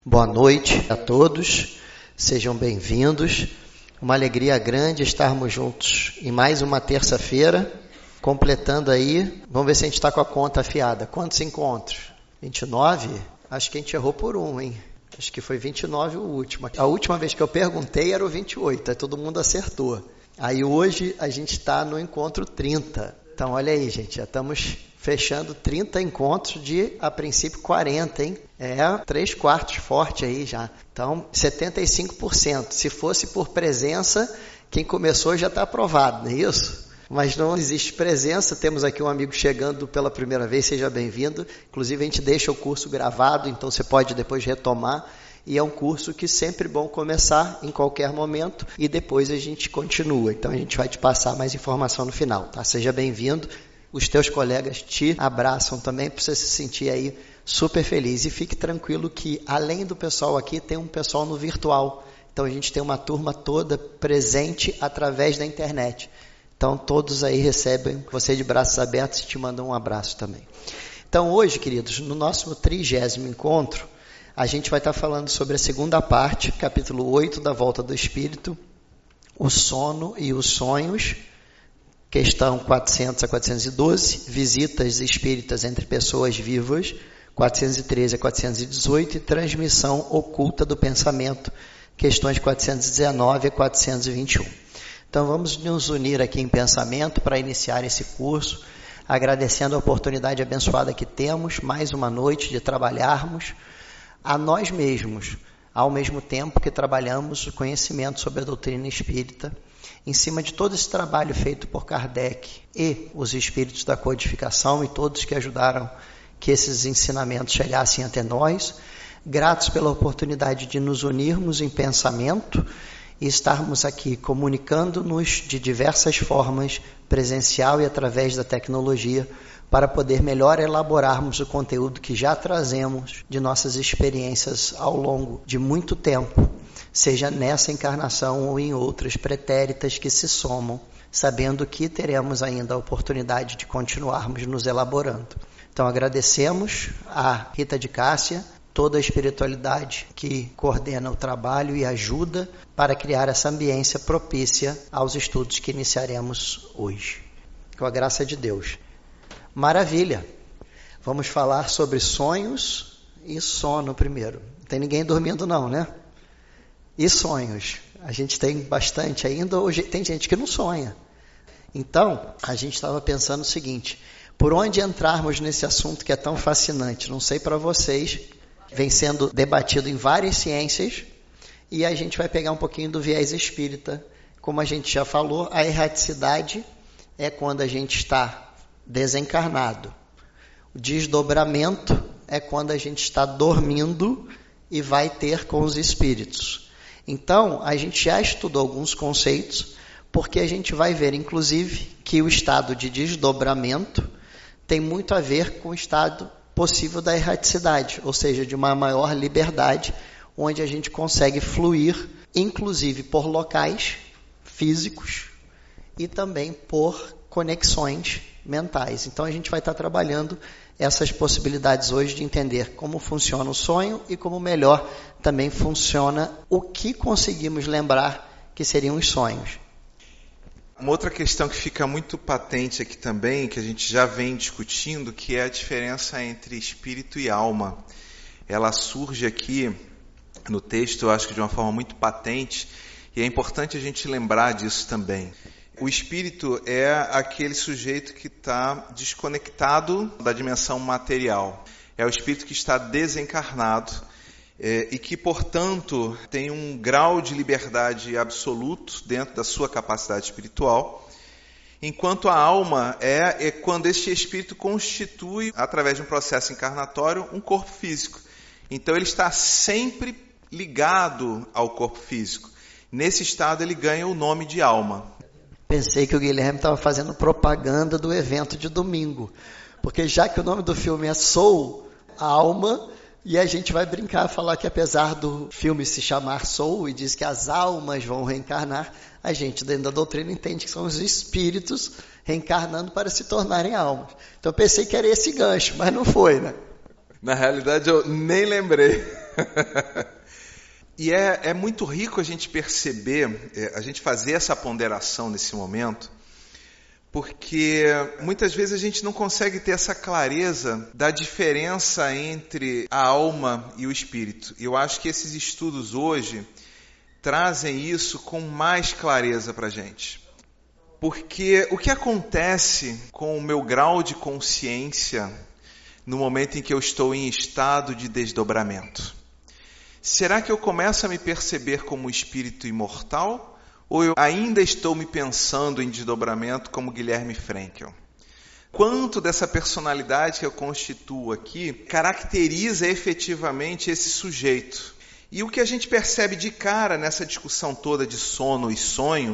Boa noite a todos, sejam bem-vindos. Uma alegria grande estarmos juntos em mais uma terça-feira, completando aí, vamos ver se a gente está com a conta afiada. Quantos encontros? 29? Acho que a gente errou por um, hein? Acho que foi 29 o último. A última vez que eu perguntei era o 28, aí todo mundo acertou. Aí hoje a gente está no encontro 30. Então olha aí, gente, já estamos fechando 30 encontros de, a princípio, 40, hein? 3/4 forte aí já. Então, 75%. Se fosse por presença, quem começou já está aprovado, não é isso? Mas não existe presença. Temos aqui um amigo chegando pela primeira vez, seja bem-vindo. Inclusive, a gente deixa o curso gravado, então você pode depois retomar. E é um curso que sempre é bom começar em qualquer momento e depois a gente continua. Então, a gente vai te passar mais informação no final, tá? Seja bem-vindo. Os teus colegas te abraçam também para você se sentir aí super feliz. E fique tranquilo que, além do pessoal aqui, tem um pessoal no virtual. Então, a gente tem uma turma toda presente através da internet. Então, todos aí recebem você de braços abertos e te mandam um abraço também. Então, hoje, queridos, no nosso 30º encontro, a gente vai estar falando sobre a segunda parte, capítulo 8 da Volta do Espírito, o sono e os sonhos, questão 400 a 412, visitas espíritas entre pessoas vivas, 413 a 418, e transmissão oculta do pensamento, questões 419 a 421. Então vamos nos unir aqui em pensamento para iniciar esse curso, agradecendo a oportunidade abençoada que temos, mais uma noite de trabalharmos a nós mesmos, ao mesmo tempo que trabalhamos o conhecimento sobre a doutrina espírita, em cima de todo esse trabalho feito por Kardec e os espíritos da codificação e todos que ajudaram que esses ensinamentos chegassem até nós, gratos pela oportunidade de nos unirmos em pensamento e estarmos aqui comunicando-nos de diversas formas, presencial e através da tecnologia, para poder melhor elaborarmos o conteúdo que já trazemos de nossas experiências ao longo de muito tempo, seja nessa encarnação ou em outras pretéritas que se somam, sabendo que teremos ainda a oportunidade de continuarmos nos elaborando. Então agradecemos a Rita de Cássia, toda a espiritualidade que coordena o trabalho e ajuda para criar essa ambiência propícia aos estudos que iniciaremos hoje. Com a graça de Deus. Maravilha! Vamos falar sobre sonhos e sono primeiro. Não tem ninguém dormindo não, né? E sonhos? A gente tem bastante ainda, hoje tem gente que não sonha. Então, a gente estava pensando o seguinte, por onde entrarmos nesse assunto que é tão fascinante? Não sei para vocês, vem sendo debatido em várias ciências, e a gente vai pegar um pouquinho do viés espírita. Como a gente já falou, a erraticidade é quando a gente está desencarnado. O desdobramento é quando a gente está dormindo e vai ter com os espíritos. Então, a gente já estudou alguns conceitos, porque a gente vai ver, inclusive, que o estado de desdobramento tem muito a ver com o estado possível da erraticidade, ou seja, de uma maior liberdade, onde a gente consegue fluir, inclusive por locais físicos e também por conexões mentais. Então a gente vai estar trabalhando essas possibilidades hoje de entender como funciona o sonho e como melhor também funciona o que conseguimos lembrar que seriam os sonhos. Uma outra questão que fica muito patente aqui também, que a gente já vem discutindo, que é a diferença entre espírito e alma. Ela surge aqui no texto, eu acho que de uma forma muito patente, e é importante a gente lembrar disso também. O espírito é aquele sujeito que está desconectado da dimensão material. É o espírito que está desencarnado e que, portanto, tem um grau de liberdade absoluto dentro da sua capacidade espiritual, enquanto a alma é quando este espírito constitui, através de um processo encarnatório, um corpo físico. Então, ele está sempre ligado ao corpo físico. Nesse estado, ele ganha o nome de alma. Pensei que o Guilherme estava fazendo propaganda do evento de domingo, porque já que o nome do filme é Soul, Alma, e a gente vai brincar, falar que apesar do filme se chamar Soul e diz que as almas vão reencarnar, a gente dentro da doutrina entende que são os espíritos reencarnando para se tornarem almas. Então eu pensei que era esse gancho, mas não foi, né? Na realidade eu nem lembrei. E é muito rico a gente perceber, a gente fazer essa ponderação nesse momento, porque muitas vezes a gente não consegue ter essa clareza da diferença entre a alma e o espírito. E eu acho que esses estudos hoje trazem isso com mais clareza para a gente. Porque o que acontece com o meu grau de consciência no momento em que eu estou em estado de desdobramento? Será que eu começo a me perceber como espírito imortal? Ou eu ainda estou me pensando em desdobramento como Guilherme Frankel? Quanto dessa personalidade que eu constituo aqui caracteriza efetivamente esse sujeito? E o que a gente percebe de cara nessa discussão toda de sono e sonho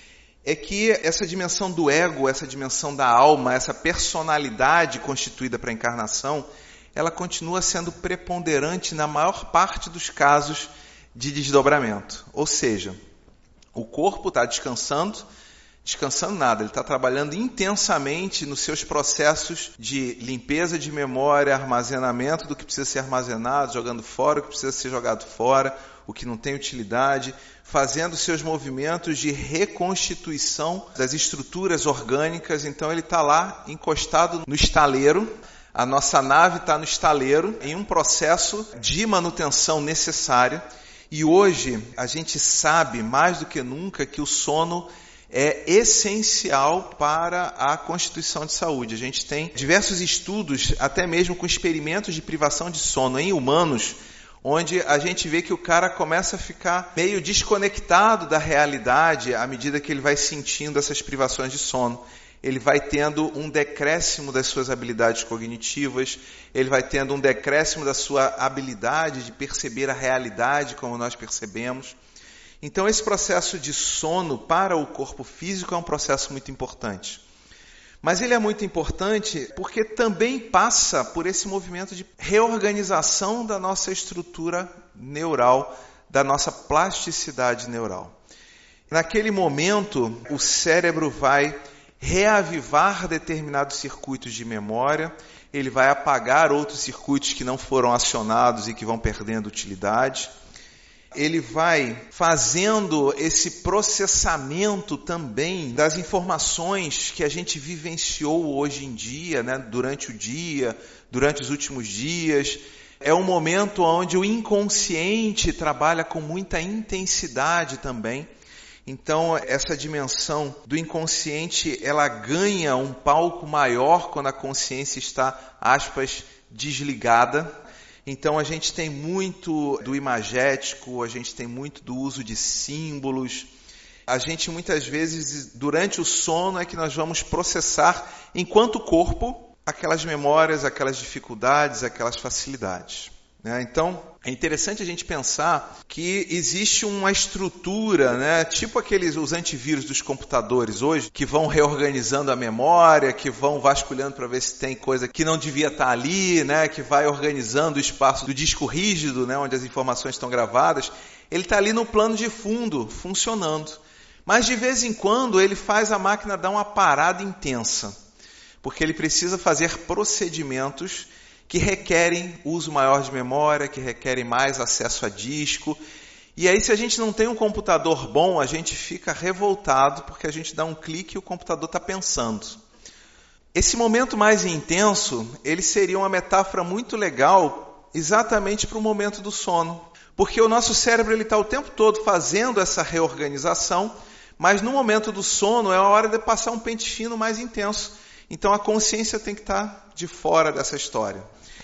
é que essa dimensão do ego, essa dimensão da alma, essa personalidade constituída para a encarnação, ela continua sendo preponderante na maior parte dos casos de desdobramento. Ou seja, o corpo está descansando nada, ele está trabalhando intensamente nos seus processos de limpeza de memória, armazenamento do que precisa ser armazenado, jogando fora o que precisa ser jogado fora, o que não tem utilidade, fazendo seus movimentos de reconstituição das estruturas orgânicas. Então ele está lá encostado no estaleiro, a nossa nave está no estaleiro, em um processo de manutenção necessário. E hoje a gente sabe mais do que nunca que o sono é essencial para a constituição de saúde. A gente tem diversos estudos, até mesmo com experimentos de privação de sono em humanos, onde a gente vê que o cara começa a ficar meio desconectado da realidade à medida que ele vai sentindo essas privações de sono. Ele vai tendo um decréscimo das suas habilidades cognitivas, ele vai tendo um decréscimo da sua habilidade de perceber a realidade como nós percebemos. Então esse processo de sono para o corpo físico é um processo muito importante. Mas ele é muito importante porque também passa por esse movimento de reorganização da nossa estrutura neural, da nossa plasticidade neural. Naquele momento, o cérebro vai reavivar determinados circuitos de memória, ele vai apagar outros circuitos que não foram acionados e que vão perdendo utilidade. Ele vai fazendo esse processamento também das informações que a gente vivenciou hoje em dia, né, durante o dia, durante os últimos dias. É um momento onde o inconsciente trabalha com muita intensidade também. Então, essa dimensão do inconsciente, ela ganha um palco maior quando a consciência está, aspas, desligada. Então, a gente tem muito do imagético, a gente tem muito do uso de símbolos. A gente, muitas vezes, durante o sono, é que nós vamos processar, enquanto corpo, aquelas memórias, aquelas dificuldades, aquelas facilidades. Então, é interessante a gente pensar que existe uma estrutura, né, tipo os antivírus dos computadores hoje, que vão reorganizando a memória, que vão vasculhando para ver se tem coisa que não devia estar ali, né, que vai organizando o espaço do disco rígido, né, onde as informações estão gravadas. Ele está ali no plano de fundo, funcionando. Mas de vez em quando ele faz a máquina dar uma parada intensa, porque ele precisa fazer procedimentos que requerem uso maior de memória, que requerem mais acesso a disco. E aí, se a gente não tem um computador bom, a gente fica revoltado, porque a gente dá um clique e o computador está pensando. Esse momento mais intenso, ele seria uma metáfora muito legal exatamente para o momento do sono. Porque o nosso cérebro está o tempo todo fazendo essa reorganização, mas no momento do sono é a hora de passar um pente fino mais intenso. Então a consciência tem que estar de fora dessa história.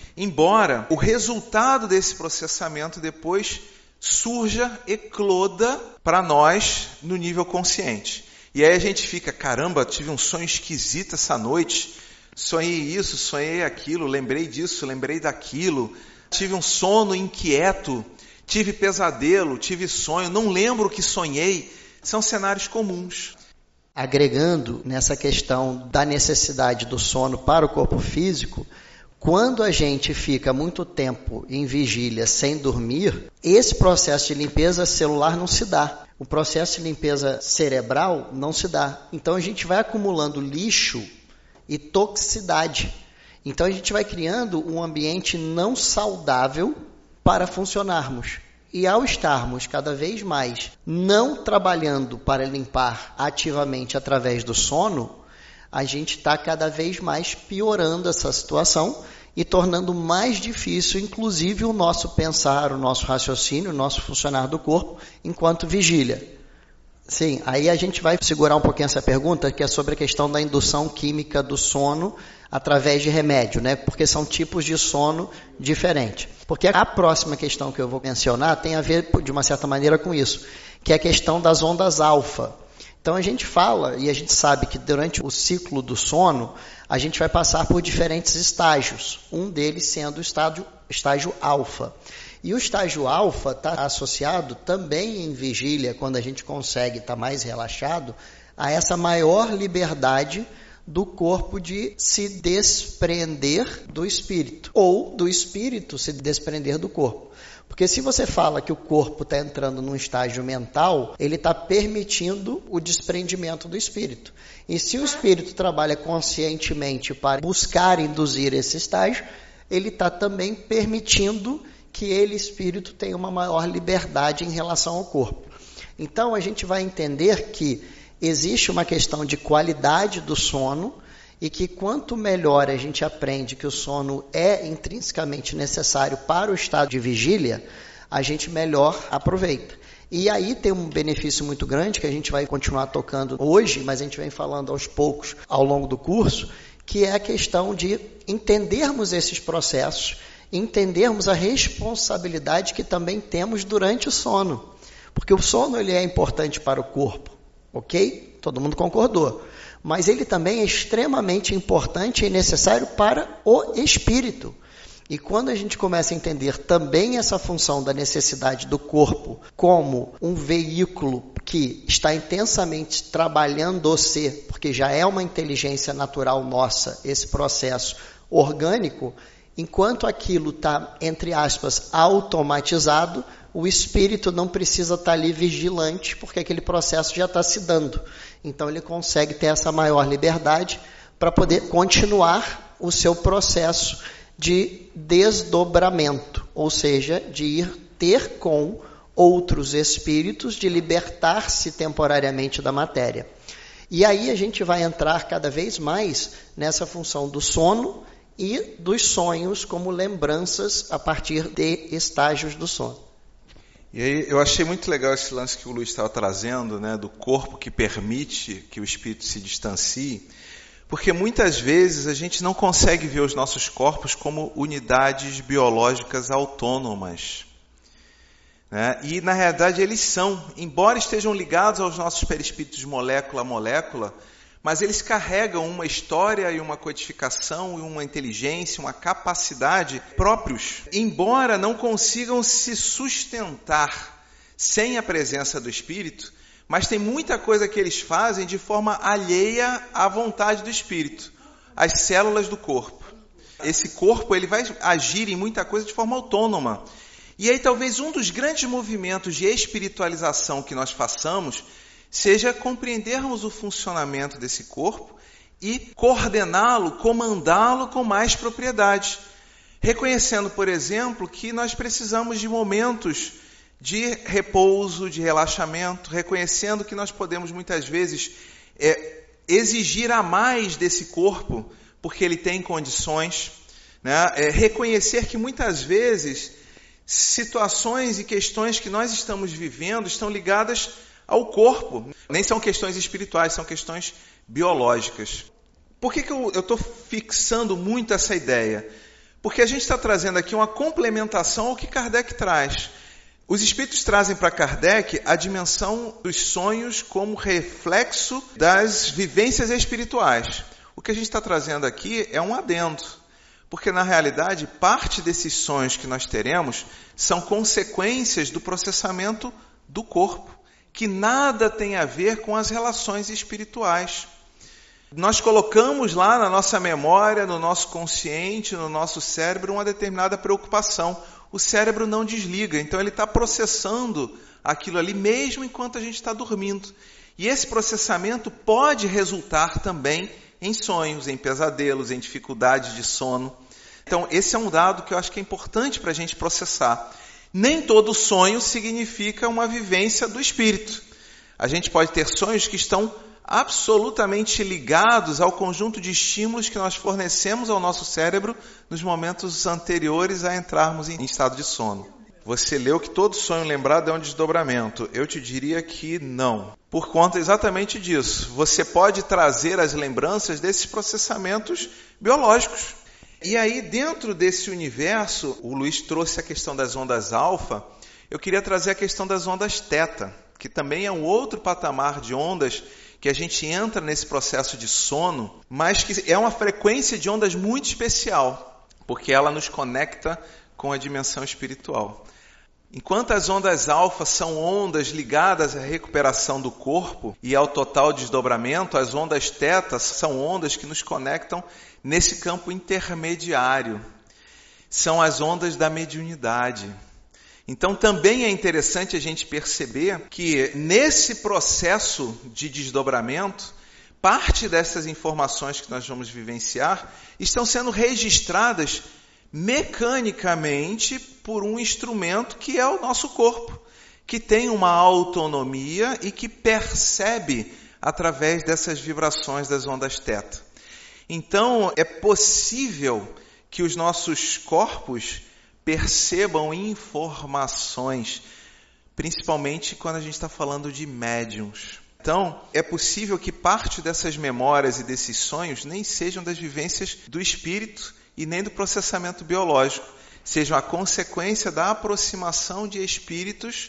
Embora o resultado desse processamento depois surja, ecloda para nós no nível consciente. E aí a gente fica, caramba, tive um sonho esquisito essa noite, sonhei isso, sonhei aquilo, lembrei disso, lembrei daquilo, tive um sono inquieto, tive pesadelo, tive sonho, não lembro o que sonhei. São cenários comuns. Agregando nessa questão da necessidade do sono para o corpo físico, quando a gente fica muito tempo em vigília sem dormir, esse processo de limpeza celular não se dá. O processo de limpeza cerebral não se dá. Então a gente vai acumulando lixo e toxicidade. Então a gente vai criando um ambiente não saudável para funcionarmos. E ao estarmos cada vez mais não trabalhando para limpar ativamente através do sono, a gente está cada vez mais piorando essa situação e tornando mais difícil, inclusive, o nosso pensar, o nosso raciocínio, o nosso funcionar do corpo enquanto vigília. Sim, aí a gente vai segurar um pouquinho essa pergunta, que é sobre a questão da indução química do sono através de remédio, né? Porque são tipos de sono diferentes. Porque a próxima questão que eu vou mencionar tem a ver, de uma certa maneira, com isso, que é a questão das ondas alfa. Então a gente fala e a gente sabe que durante o ciclo do sono, a gente vai passar por diferentes estágios, um deles sendo o estágio alfa. E o estágio alfa está associado também em vigília, quando a gente consegue estar mais relaxado, a essa maior liberdade do corpo de se desprender do espírito, ou do espírito se desprender do corpo. Porque se você fala que o corpo está entrando num estágio mental, ele está permitindo o desprendimento do espírito. E se o espírito trabalha conscientemente para buscar induzir esse estágio, ele está também permitindo que ele, espírito, tenha uma maior liberdade em relação ao corpo. Então, a gente vai entender que existe uma questão de qualidade do sono e que quanto melhor a gente aprende que o sono é intrinsecamente necessário para o estado de vigília, a gente melhor aproveita. E aí tem um benefício muito grande que a gente vai continuar tocando hoje, mas a gente vem falando aos poucos ao longo do curso, que é a questão de entendermos esses processos, entendermos a responsabilidade que também temos durante o sono. Porque o sono ele é importante para o corpo, ok? Todo mundo concordou. Mas ele também é extremamente importante e necessário para o espírito. E quando a gente começa a entender também essa função da necessidade do corpo como um veículo que está intensamente trabalhando-se, porque já é uma inteligência natural nossa, esse processo orgânico, enquanto aquilo está, entre aspas, automatizado, o espírito não precisa estar ali vigilante, porque aquele processo já está se dando. Então ele consegue ter essa maior liberdade para poder continuar o seu processo de desdobramento, ou seja, de ir ter com outros espíritos, de libertar-se temporariamente da matéria. E aí a gente vai entrar cada vez mais nessa função do sono e dos sonhos como lembranças a partir de estágios do sono. E aí eu achei muito legal esse lance que o Luiz estava trazendo, né, do corpo que permite que o espírito se distancie, porque muitas vezes a gente não consegue ver os nossos corpos como unidades biológicas autônomas, né? E na realidade eles são, embora estejam ligados aos nossos perispíritos molécula a molécula, mas eles carregam uma história e uma codificação e uma inteligência, uma capacidade próprios, embora não consigam se sustentar sem a presença do espírito, mas tem muita coisa que eles fazem de forma alheia à vontade do espírito, às células do corpo. Esse corpo ele vai agir em muita coisa de forma autônoma. E aí talvez um dos grandes movimentos de espiritualização que nós façamos seja compreendermos o funcionamento desse corpo e coordená-lo, comandá-lo com mais propriedade. Reconhecendo, por exemplo, que nós precisamos de momentos de repouso, de relaxamento, reconhecendo que nós podemos muitas vezes exigir a mais desse corpo, porque ele tem condições, né? Reconhecer que muitas vezes situações e questões que nós estamos vivendo estão ligadas ao corpo. Nem são questões espirituais, são questões biológicas. Por que eu estou fixando muito essa ideia? Porque a gente está trazendo aqui uma complementação ao que Kardec traz. Os espíritos trazem para Kardec a dimensão dos sonhos como reflexo das vivências espirituais. O que a gente está trazendo aqui é um adendo, porque na realidade parte desses sonhos que nós teremos são consequências do processamento do corpo, que nada tem a ver com as relações espirituais. Nós colocamos lá na nossa memória, no nosso consciente, no nosso cérebro, uma determinada preocupação. O cérebro não desliga, então ele está processando aquilo ali mesmo enquanto a gente está dormindo. E esse processamento pode resultar também em sonhos, em pesadelos, em dificuldades de sono, Então, esse é um dado que eu acho que é importante para a gente processar. Nem todo sonho significa uma vivência do espírito. A gente pode ter sonhos que estão absolutamente ligados ao conjunto de estímulos que nós fornecemos ao nosso cérebro nos momentos anteriores a entrarmos em estado de sono. Você leu que todo sonho lembrado é um desdobramento. Eu te diria que não. Por conta exatamente disso. Você pode trazer as lembranças desses processamentos biológicos. E aí, dentro desse universo, o Luiz trouxe a questão das ondas alfa. Eu queria trazer a questão das ondas teta, que também é um outro patamar de ondas que a gente entra nesse processo de sono, mas que é uma frequência de ondas muito especial, porque ela nos conecta com a dimensão espiritual. Enquanto as ondas alfa são ondas ligadas à recuperação do corpo e ao total desdobramento, as ondas teta são ondas que nos conectam nesse campo intermediário. São as ondas da mediunidade. Então também é interessante a gente perceber que nesse processo de desdobramento, parte dessas informações que nós vamos vivenciar estão sendo registradas mecanicamente por um instrumento que é o nosso corpo, que tem uma autonomia e que percebe através dessas vibrações das ondas teta. Então é possível que os nossos corpos percebam informações, principalmente quando a gente está falando de médiums. Então, é possível que parte dessas memórias e desses sonhos nem sejam das vivências do espírito e nem do processamento biológico, sejam a consequência da aproximação de espíritos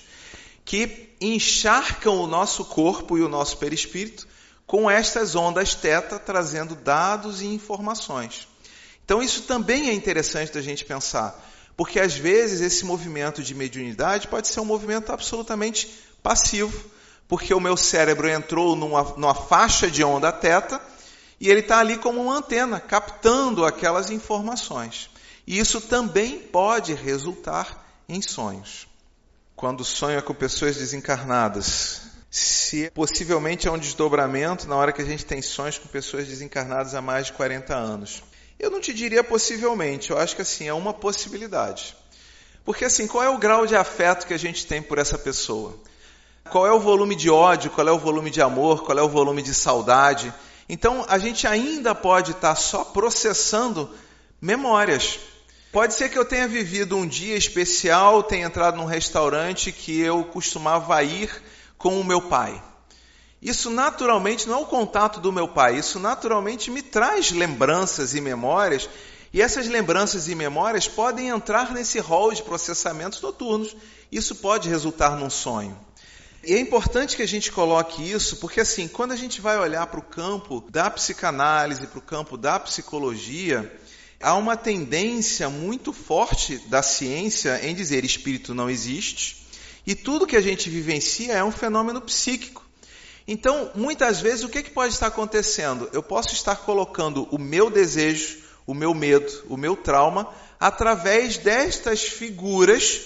que encharcam o nosso corpo e o nosso perispírito com estas ondas teta, trazendo dados e informações. Então, isso também é interessante da gente pensar, porque às vezes esse movimento de mediunidade pode ser um movimento absolutamente passivo, porque o meu cérebro entrou numa faixa de onda teta e ele está ali como uma antena, captando aquelas informações. E isso também pode resultar em sonhos. Quando sonha com pessoas desencarnadas, se possivelmente é um desdobramento na hora que a gente tem sonhos com pessoas desencarnadas há mais de 40 anos. Eu não te diria possivelmente, eu acho que assim, é uma possibilidade. Porque assim, qual é o grau de afeto que a gente tem por essa pessoa? Qual é o volume de ódio, qual é o volume de amor, qual é o volume de saudade? Então, a gente ainda pode estar só processando memórias. Pode ser que eu tenha vivido um dia especial, tenha entrado num restaurante que eu costumava ir com o meu pai. Isso naturalmente não é o contato do meu pai, isso naturalmente me traz lembranças e memórias, e essas lembranças e memórias podem entrar nesse rol de processamentos noturnos. Isso pode resultar num sonho. E é importante que a gente coloque isso, porque assim, quando a gente vai olhar para o campo da psicanálise, para o campo da psicologia, há uma tendência muito forte da ciência em dizer espírito não existe, e tudo que a gente vivencia é um fenômeno psíquico. Então, muitas vezes, o que pode estar acontecendo? Eu posso estar colocando o meu desejo, o meu medo, o meu trauma, através destas figuras,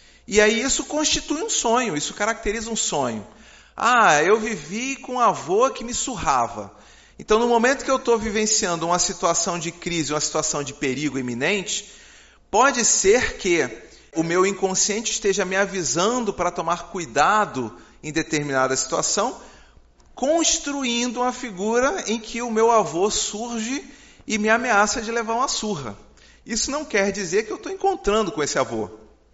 e aí isso constitui um sonho, isso caracteriza um sonho. Ah, eu vivi com um avô que me surrava. Então, no momento que eu estou vivenciando uma situação de crise, uma situação de perigo iminente, pode ser que o meu inconsciente esteja me avisando para tomar cuidado em determinada situação, construindo uma figura em que o meu avô surge e me ameaça de levar uma surra. Isso não quer dizer que eu estou encontrando com esse avô.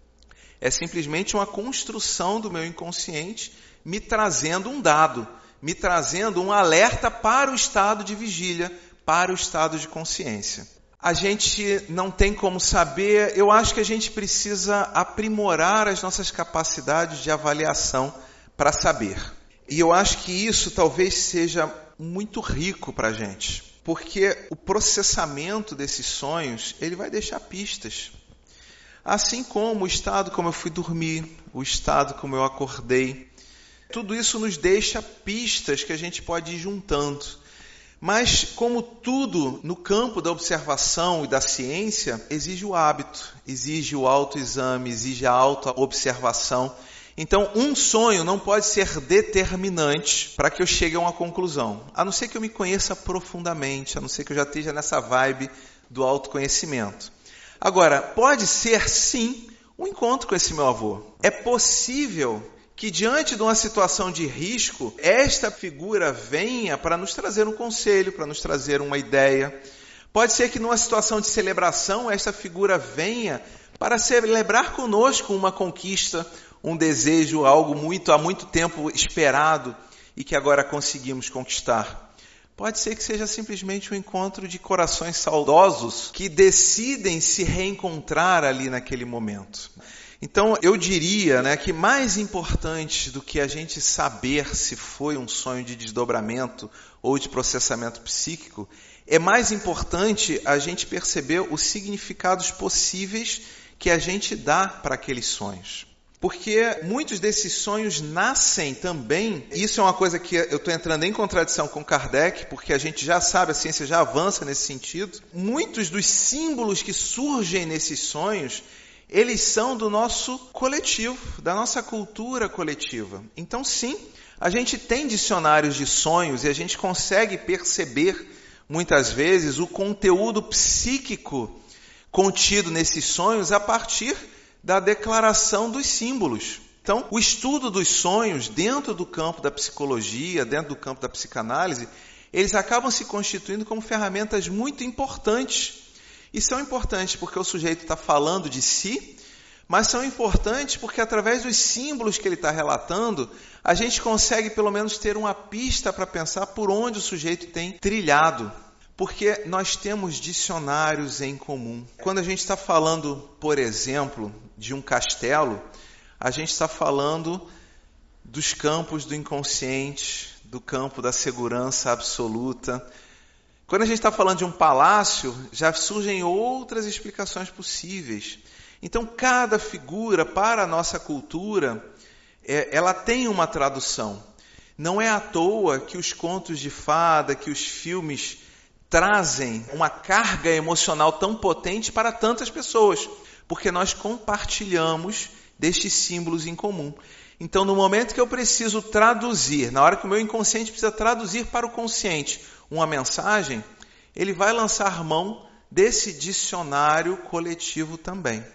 É simplesmente uma construção do meu inconsciente me trazendo um dado, me trazendo um alerta para o estado de vigília, para o estado de consciência. A gente não tem como saber, eu acho que a gente precisa aprimorar as nossas capacidades de avaliação para saber. E eu acho que isso talvez seja muito rico para a gente, porque o processamento desses sonhos, ele vai deixar pistas. Assim como o estado como eu fui dormir, o estado como eu acordei, tudo isso nos deixa pistas que a gente pode ir juntando. Mas, como tudo no campo da observação e da ciência, exige o hábito, exige o autoexame, exige a autoobservação. Então, um sonho não pode ser determinante para que eu chegue a uma conclusão. A não ser que eu me conheça profundamente, a não ser que eu já esteja nessa vibe do autoconhecimento. Agora, pode ser sim um encontro com esse meu avô. É possível que diante de uma situação de risco, esta figura venha para nos trazer um conselho, para nos trazer uma ideia. Pode ser que numa situação de celebração, esta figura venha para celebrar conosco uma conquista, um desejo, algo há muito tempo esperado e que agora conseguimos conquistar. Pode ser que seja simplesmente um encontro de corações saudosos que decidem se reencontrar ali naquele momento. Então, eu diria, que mais importante do que a gente saber se foi um sonho de desdobramento ou de processamento psíquico, é mais importante a gente perceber os significados possíveis que a gente dá para aqueles sonhos. Porque muitos desses sonhos nascem também, isso é uma coisa que eu estou entrando em contradição com Kardec, porque a gente já sabe, a ciência já avança nesse sentido. Muitos dos símbolos que surgem nesses sonhos, eles são do nosso coletivo, da nossa cultura coletiva. Então, sim, a gente tem dicionários de sonhos e a gente consegue perceber, muitas vezes, o conteúdo psíquico contido nesses sonhos a partir da declaração dos símbolos. Então, o estudo dos sonhos dentro do campo da psicologia, dentro do campo da psicanálise, eles acabam se constituindo como ferramentas muito importantes. E são importantes porque o sujeito está falando de si, mas são importantes porque através dos símbolos que ele está relatando, a gente consegue pelo menos ter uma pista para pensar por onde o sujeito tem trilhado. Porque nós temos dicionários em comum. Quando a gente está falando, por exemplo, de um castelo, a gente está falando dos campos do inconsciente, do campo da segurança absoluta. Quando a gente está falando de um palácio, já surgem outras explicações possíveis. Então, cada figura para a nossa cultura, ela tem uma tradução. Não é à toa que os contos de fada, que os filmes trazem uma carga emocional tão potente para tantas pessoas, porque nós compartilhamos destes símbolos em comum. Então, no momento que eu preciso traduzir, na hora que o meu inconsciente precisa traduzir para o consciente uma mensagem, ele vai lançar mão desse dicionário coletivo também.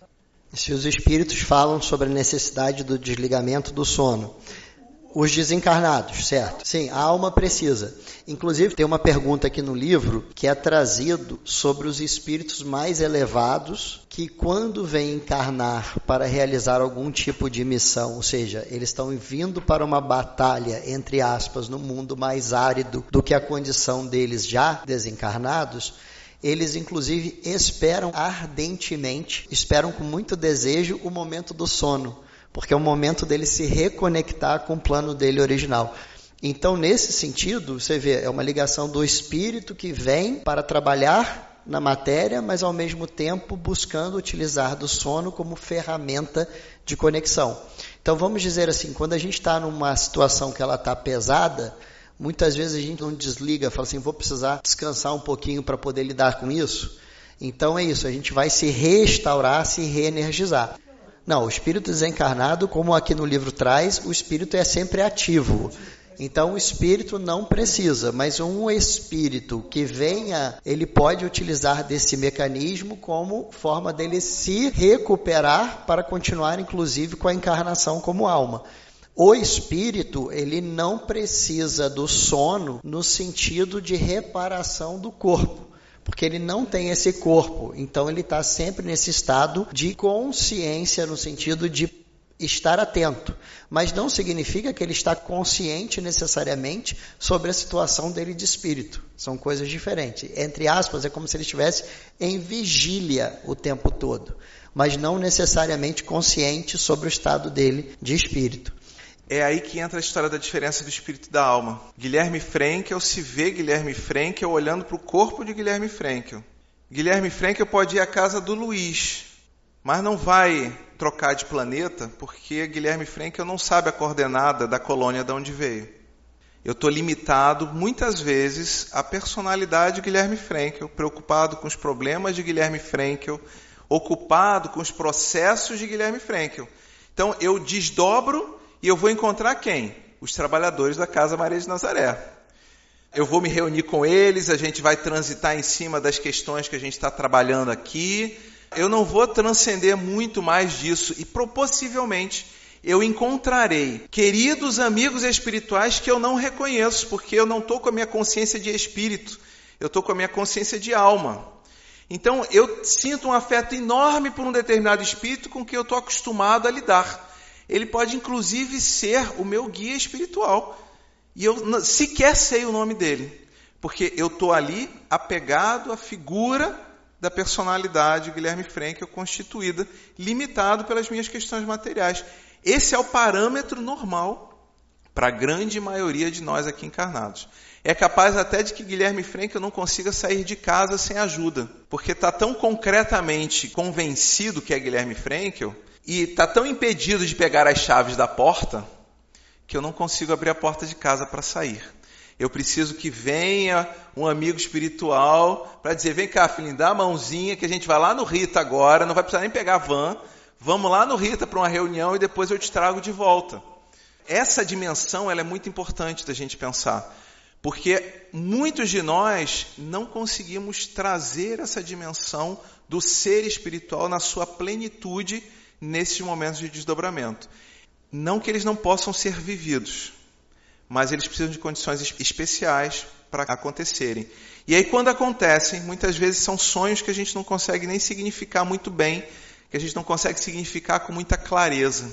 Se os espíritos falam sobre a necessidade do desligamento do sono, os desencarnados, certo? Sim, a alma precisa. Inclusive, tem uma pergunta aqui no livro que é trazido sobre os espíritos mais elevados que, quando vêm encarnar para realizar algum tipo de missão, ou seja, eles estão vindo para uma batalha, entre aspas, no mundo mais árido do que a condição deles já desencarnados, eles, inclusive, esperam ardentemente, esperam com muito desejo o momento do sono, porque é o momento dele se reconectar com o plano dele original. Então, nesse sentido, você vê, é uma ligação do espírito que vem para trabalhar na matéria, mas ao mesmo tempo buscando utilizar do sono como ferramenta de conexão. Então, vamos dizer assim, quando a gente está numa situação que ela está pesada, muitas vezes a gente não desliga, fala assim, vou precisar descansar um pouquinho para poder lidar com isso. Então é isso, a gente vai se restaurar, se reenergizar. Não, o espírito desencarnado, como aqui no livro traz, o espírito é sempre ativo. Então o espírito não precisa, mas um espírito que venha, ele pode utilizar desse mecanismo como forma dele se recuperar para continuar, inclusive, com a encarnação como alma. O espírito, ele não precisa do sono no sentido de reparação do corpo, porque ele não tem esse corpo, então ele está sempre nesse estado de consciência, no sentido de estar atento, mas não significa que ele está consciente necessariamente sobre a situação dele de espírito, são coisas diferentes. Entre aspas, é como se ele estivesse em vigília o tempo todo, mas não necessariamente consciente sobre o estado dele de espírito. É aí que entra a história da diferença do espírito e da alma. Guilherme Frankl se vê Guilherme Frankl olhando para o corpo de Guilherme Frankl. Guilherme Frankl pode ir à casa do Luiz, mas não vai trocar de planeta porque Guilherme Frankl não sabe a coordenada da colônia de onde veio. Eu estou limitado, muitas vezes, à personalidade de Guilherme Frankl, preocupado com os problemas de Guilherme Frankl, ocupado com os processos de Guilherme Frankl. Então, eu desdobro e eu vou encontrar quem? Os trabalhadores da Casa Maria de Nazaré. Eu vou me reunir com eles, a gente vai transitar em cima das questões que a gente está trabalhando aqui, Eu não vou transcender muito mais disso e possivelmente eu encontrarei queridos amigos espirituais que eu não reconheço, porque eu não estou com a minha consciência de espírito, eu estou com a minha consciência de alma. Então eu sinto um afeto enorme por um determinado espírito com que eu estou acostumado a lidar. Ele pode inclusive ser o meu guia espiritual. E eu sequer sei o nome dele. Porque eu estou ali apegado à figura da personalidade Guilherme Frankl constituída, limitado pelas minhas questões materiais. Esse é o parâmetro normal para a grande maioria de nós aqui encarnados. É capaz até de que Guilherme Frankl não consiga sair de casa sem ajuda. Porque está tão concretamente convencido que é Guilherme Frankl, e está tão impedido de pegar as chaves da porta, que eu não consigo abrir a porta de casa para sair. Eu preciso que venha um amigo espiritual para dizer, vem cá, filhinho, dá a mãozinha que a gente vai lá no Rita agora, não vai precisar nem pegar a van, vamos lá no Rita para uma reunião e depois eu te trago de volta. Essa dimensão ela é muito importante da gente pensar, porque muitos de nós não conseguimos trazer essa dimensão do ser espiritual na sua plenitude nesses momentos de desdobramento. Não que eles não possam ser vividos, mas eles precisam de condições especiais para acontecerem. E aí quando acontecem, muitas vezes são sonhos que a gente não consegue nem significar muito bem, que a gente não consegue significar com muita clareza.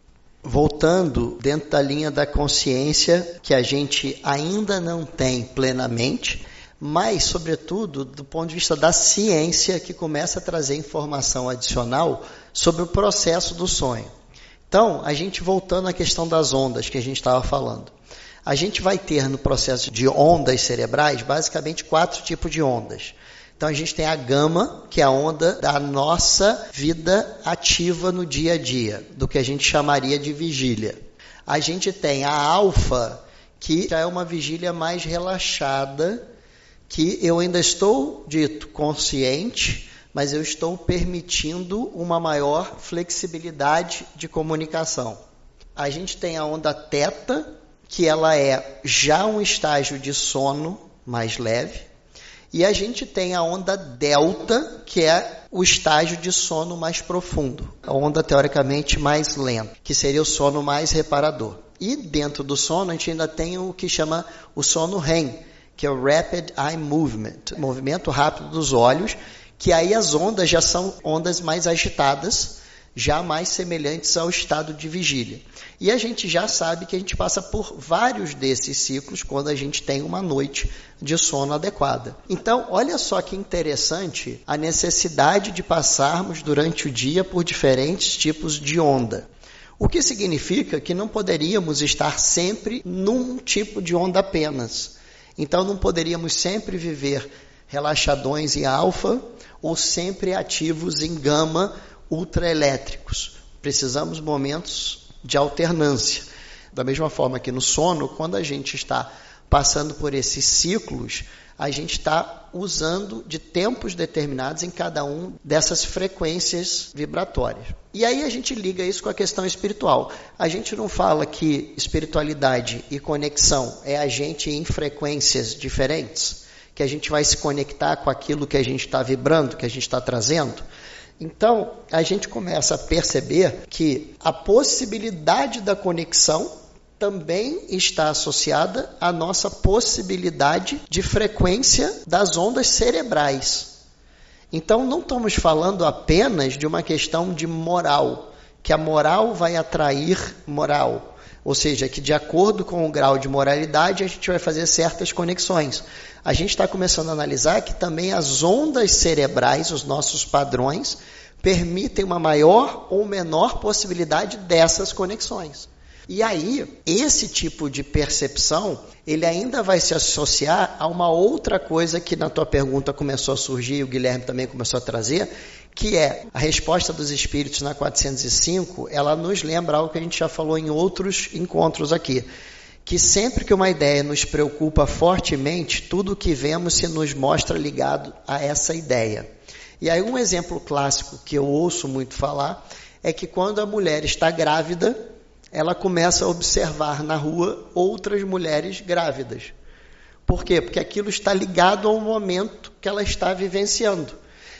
Voltando dentro da linha da consciência, que a gente ainda não tem plenamente, mas, sobretudo, do ponto de vista da ciência, que começa a trazer informação adicional sobre o processo do sonho. Então, a gente voltando à questão das ondas que a gente estava falando. A gente vai ter no processo de ondas cerebrais, basicamente 4 tipos de ondas. Então, a gente tem a gama, que é a onda da nossa vida ativa no dia a dia, do que a gente chamaria de vigília. A gente tem a alfa, que já é uma vigília mais relaxada, que eu ainda estou dito consciente, mas eu estou permitindo uma maior flexibilidade de comunicação. A gente tem a onda teta, que ela é já um estágio de sono mais leve, e a gente tem a onda delta, que é o estágio de sono mais profundo, a onda teoricamente mais lenta, que seria o sono mais reparador. E dentro do sono a gente ainda tem o que chama o sono REM, que é o Rapid Eye Movement, movimento rápido dos olhos, que aí as ondas já são ondas mais agitadas, já mais semelhantes ao estado de vigília. E a gente já sabe que a gente passa por vários desses ciclos quando a gente tem uma noite de sono adequada. Então, olha só que interessante a necessidade de passarmos durante o dia por diferentes tipos de onda. O que significa que não poderíamos estar sempre num tipo de onda apenas. Então, não poderíamos sempre viver relaxadões em alfa ou sempre ativos em gama ultraelétricos. Precisamos de momentos de alternância. Da mesma forma que no sono, quando a gente está passando por esses ciclos, a gente está usando de tempos determinados em cada um dessas frequências vibratórias. E aí a gente liga isso com a questão espiritual. A gente não fala que espiritualidade e conexão é a gente em frequências diferentes, que a gente vai se conectar com aquilo que a gente está vibrando, que a gente está trazendo. Então, a gente começa a perceber que a possibilidade da conexão também está associada à nossa possibilidade de frequência das ondas cerebrais. Então, não estamos falando apenas de uma questão de moral, que a moral vai atrair moral, ou seja, que de acordo com o grau de moralidade a gente vai fazer certas conexões. A gente está começando a analisar que também as ondas cerebrais, os nossos padrões, permitem uma maior ou menor possibilidade dessas conexões. E aí, esse tipo de percepção, ele ainda vai se associar a uma outra coisa que na tua pergunta começou a surgir, e o Guilherme também começou a trazer, que é a resposta dos espíritos na 405, ela nos lembra algo que a gente já falou em outros encontros aqui, que sempre que uma ideia nos preocupa fortemente, tudo o que vemos se nos mostra ligado a essa ideia. E aí um exemplo clássico que eu ouço muito falar é que quando a mulher está grávida, ela começa a observar na rua outras mulheres grávidas. Por quê? Porque aquilo está ligado ao momento que ela está vivenciando.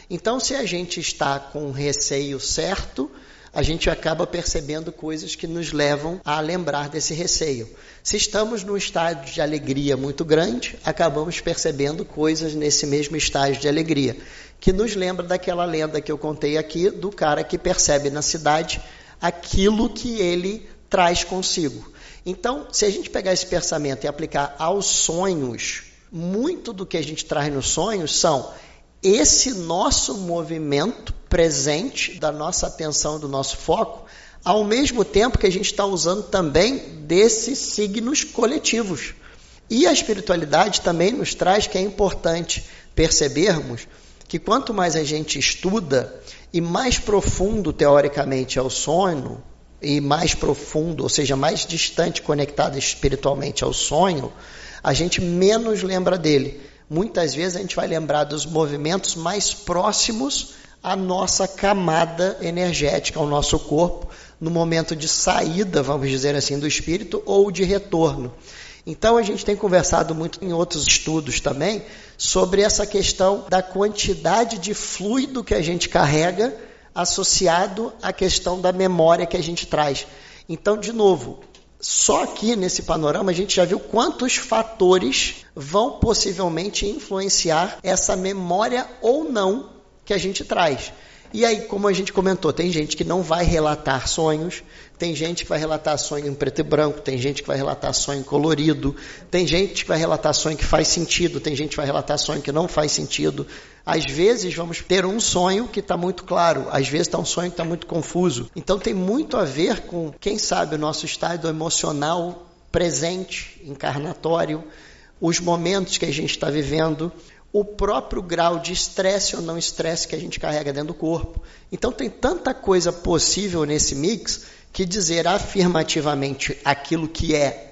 Então, se a gente está com receio certo, a gente acaba percebendo coisas que nos levam a lembrar desse receio. Se estamos num estágio de alegria muito grande, acabamos percebendo coisas nesse mesmo estágio de alegria, que nos lembra daquela lenda que eu contei aqui, do cara que percebe na cidade aquilo que ele traz consigo. Então, se a gente pegar esse pensamento e aplicar aos sonhos, muito do que a gente traz nos sonhos são esse nosso movimento presente da nossa atenção, do nosso foco, ao mesmo tempo que a gente está usando também desses signos coletivos. E a espiritualidade também nos traz que é importante percebermos que quanto mais a gente estuda e mais profundo teoricamente é o sonho, e mais profundo, ou seja, mais distante, conectado espiritualmente ao sonho, a gente menos lembra dele. Muitas vezes a gente vai lembrar dos movimentos mais próximos à nossa camada energética, ao nosso corpo, no momento de saída, vamos dizer assim, do espírito ou de retorno. Então a gente tem conversado muito em outros estudos também sobre essa questão da quantidade de fluido que a gente carrega associado à questão da memória que a gente traz. Então, de novo, só aqui nesse panorama a gente já viu quantos fatores vão possivelmente influenciar essa memória ou não que a gente traz. E aí, como a gente comentou, tem gente que não vai relatar sonhos, tem gente que vai relatar sonho em preto e branco, tem gente que vai relatar sonho colorido, tem gente que vai relatar sonho que faz sentido, tem gente que vai relatar sonho que não faz sentido. Às vezes vamos ter um sonho que está muito claro, às vezes está um sonho que está muito confuso. Então tem muito a ver com, quem sabe, o nosso estado emocional presente, encarnatório, os momentos que a gente está vivendo, o próprio grau de estresse ou não estresse que a gente carrega dentro do corpo. Então tem tanta coisa possível nesse mix que dizer afirmativamente aquilo que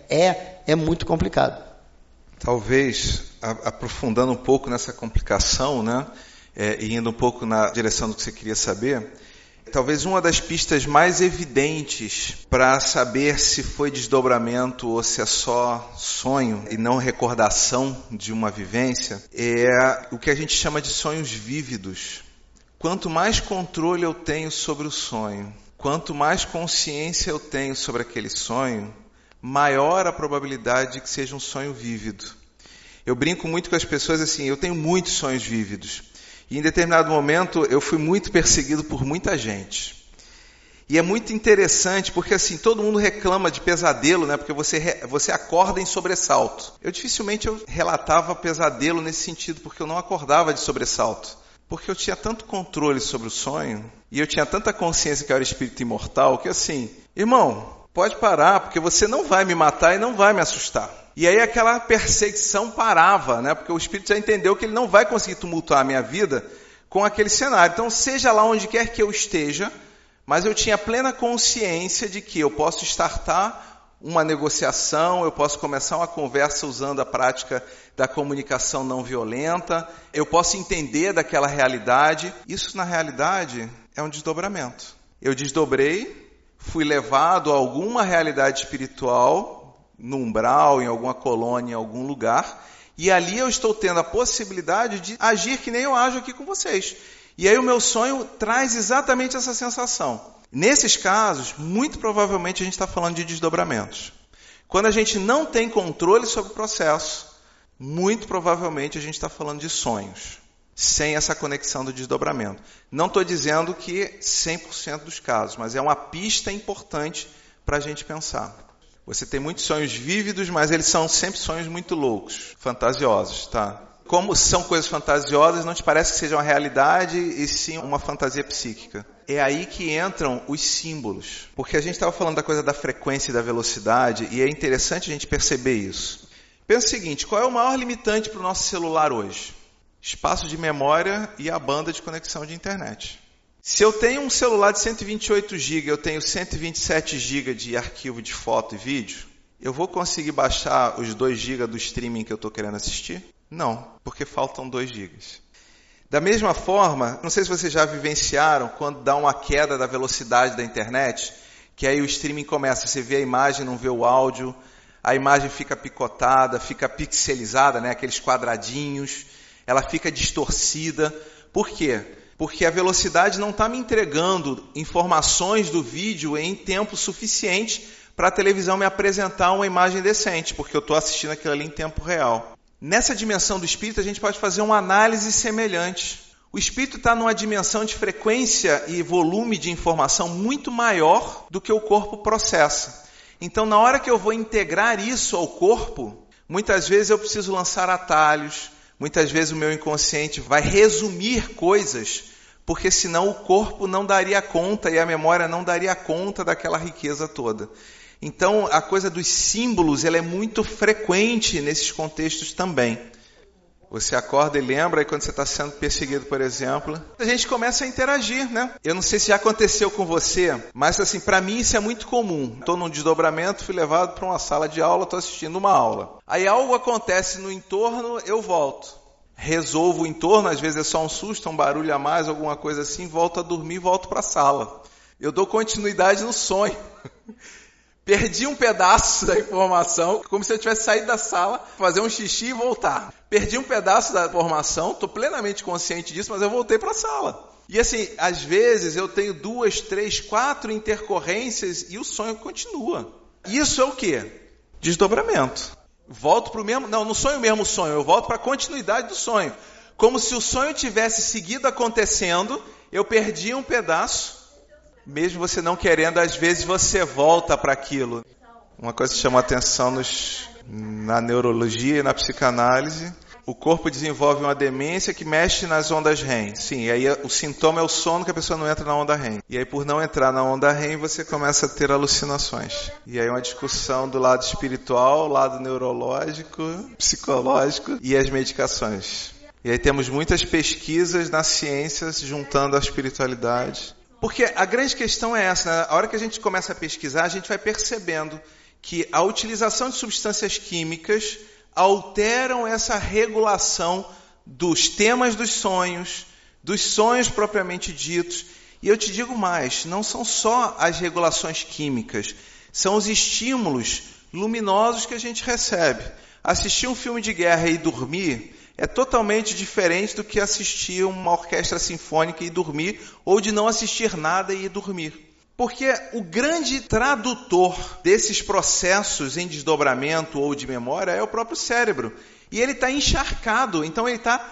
é muito complicado. Talvez, aprofundando um pouco nessa complicação, né, e indo um pouco na direção do que você queria saber, talvez uma das pistas mais evidentes para saber se foi desdobramento ou se é só sonho e não recordação de uma vivência é o que a gente chama de sonhos vívidos. Quanto mais controle eu tenho sobre o sonho, quanto mais consciência eu tenho sobre aquele sonho, maior a probabilidade de que seja um sonho vívido. Eu brinco muito com as pessoas assim, eu tenho muitos sonhos vívidos. E em determinado momento eu fui muito perseguido por muita gente. E é muito interessante porque assim, todo mundo reclama de pesadelo, né? Porque você acorda em sobressalto. Dificilmente eu relatava pesadelo nesse sentido, porque eu não acordava de sobressalto. Porque eu tinha tanto controle sobre o sonho, e eu tinha tanta consciência que eu era espírito imortal, que assim, irmão, pode parar, porque você não vai me matar e não vai me assustar. E aí aquela perseguição parava, né? Porque o espírito já entendeu que ele não vai conseguir tumultuar a minha vida com aquele cenário. Então, seja lá onde quer que eu esteja, mas eu tinha plena consciência de que eu posso startar uma negociação, eu posso começar uma conversa usando a prática da comunicação não violenta, eu posso entender daquela realidade. Isso, na realidade, é um desdobramento. Eu desdobrei, fui levado a alguma realidade espiritual, no umbral, em alguma colônia, em algum lugar, e ali eu estou tendo a possibilidade de agir que nem eu ajo aqui com vocês. E aí o meu sonho traz exatamente essa sensação. Nesses casos, muito provavelmente a gente está falando de desdobramentos. Quando a gente não tem controle sobre o processo, muito provavelmente a gente está falando de sonhos, sem essa conexão do desdobramento. Não estou dizendo que 100% dos casos, mas é uma pista importante para a gente pensar. Você tem muitos sonhos vívidos, mas eles são sempre sonhos muito loucos, fantasiosos, tá? Como são coisas fantasiosas, não te parece que seja uma realidade e sim uma fantasia psíquica. É aí que entram os símbolos. Porque a gente estava falando da coisa da frequência e da velocidade, e é interessante a gente perceber isso. Pensa o seguinte, qual é o maior limitante para o nosso celular hoje? Espaço de memória e a banda de conexão de internet. Se eu tenho um celular de 128 GB, eu tenho 127 GB de arquivo de foto e vídeo, eu vou conseguir baixar os 2 GB do streaming que eu estou querendo assistir? Não, porque faltam 2 GB. Da mesma forma, não sei se vocês já vivenciaram quando dá uma queda da velocidade da internet, que aí o streaming começa, você vê a imagem, não vê o áudio, a imagem fica picotada, fica pixelizada, né? Aqueles quadradinhos, ela fica distorcida. Por quê? porque a velocidade não está me entregando informações do vídeo em tempo suficiente para a televisão me apresentar uma imagem decente, porque eu estou assistindo aquilo ali em tempo real. Nessa dimensão do espírito, a gente pode fazer uma análise semelhante. O espírito está numa dimensão de frequência e volume de informação muito maior do que o corpo processa. Então, na hora que eu vou integrar isso ao corpo, muitas vezes eu preciso lançar atalhos, muitas vezes o meu inconsciente vai resumir coisas, porque senão o corpo não daria conta e a memória não daria conta daquela riqueza toda. Então, a coisa dos símbolos ela é muito frequente nesses contextos também. Você acorda e lembra, e quando você está sendo perseguido, por exemplo, a gente começa a interagir, né? Eu não sei se já aconteceu com você, mas assim, para mim isso é muito comum. Estou num desdobramento, fui levado para uma sala de aula, estou assistindo uma aula. Aí algo acontece no entorno, eu volto. Resolvo o entorno, às vezes é só um susto, um barulho a mais, alguma coisa assim, volto a dormir, volto para a sala. Eu dou continuidade no sonho. Perdi um pedaço da informação, como se eu tivesse saído da sala, fazer um xixi e voltar. Perdi um pedaço da informação, estou plenamente consciente disso, mas eu voltei para a sala. E assim, às vezes eu tenho 2, 3, 4 intercorrências e o sonho continua. Isso é o quê? Desdobramento. Volto para o mesmo... Não sonho o mesmo sonho, eu volto para a continuidade do sonho. Como se o sonho tivesse seguido acontecendo, eu perdi um pedaço. Mesmo você não querendo, às vezes você volta para aquilo. Uma coisa que chama atenção na neurologia e na psicanálise, o corpo desenvolve uma demência que mexe nas ondas REM. Sim, e aí o sintoma é o sono, que a pessoa não entra na onda REM. E aí por não entrar na onda REM, você começa a ter alucinações. E aí uma discussão do lado espiritual, lado neurológico, psicológico e as medicações. E aí temos muitas pesquisas na ciência juntando a espiritualidade. Porque a grande questão é essa, né? A hora que a gente começa a pesquisar, a gente vai percebendo que a utilização de substâncias químicas alteram essa regulação dos temas dos sonhos propriamente ditos. E eu te digo mais, não são só as regulações químicas, são os estímulos luminosos que a gente recebe. Assistir um filme de guerra e dormir é totalmente diferente do que assistir uma orquestra sinfônica e dormir, ou de não assistir nada e ir dormir. Porque o grande tradutor desses processos em desdobramento ou de memória é o próprio cérebro. E ele está encharcado, então ele está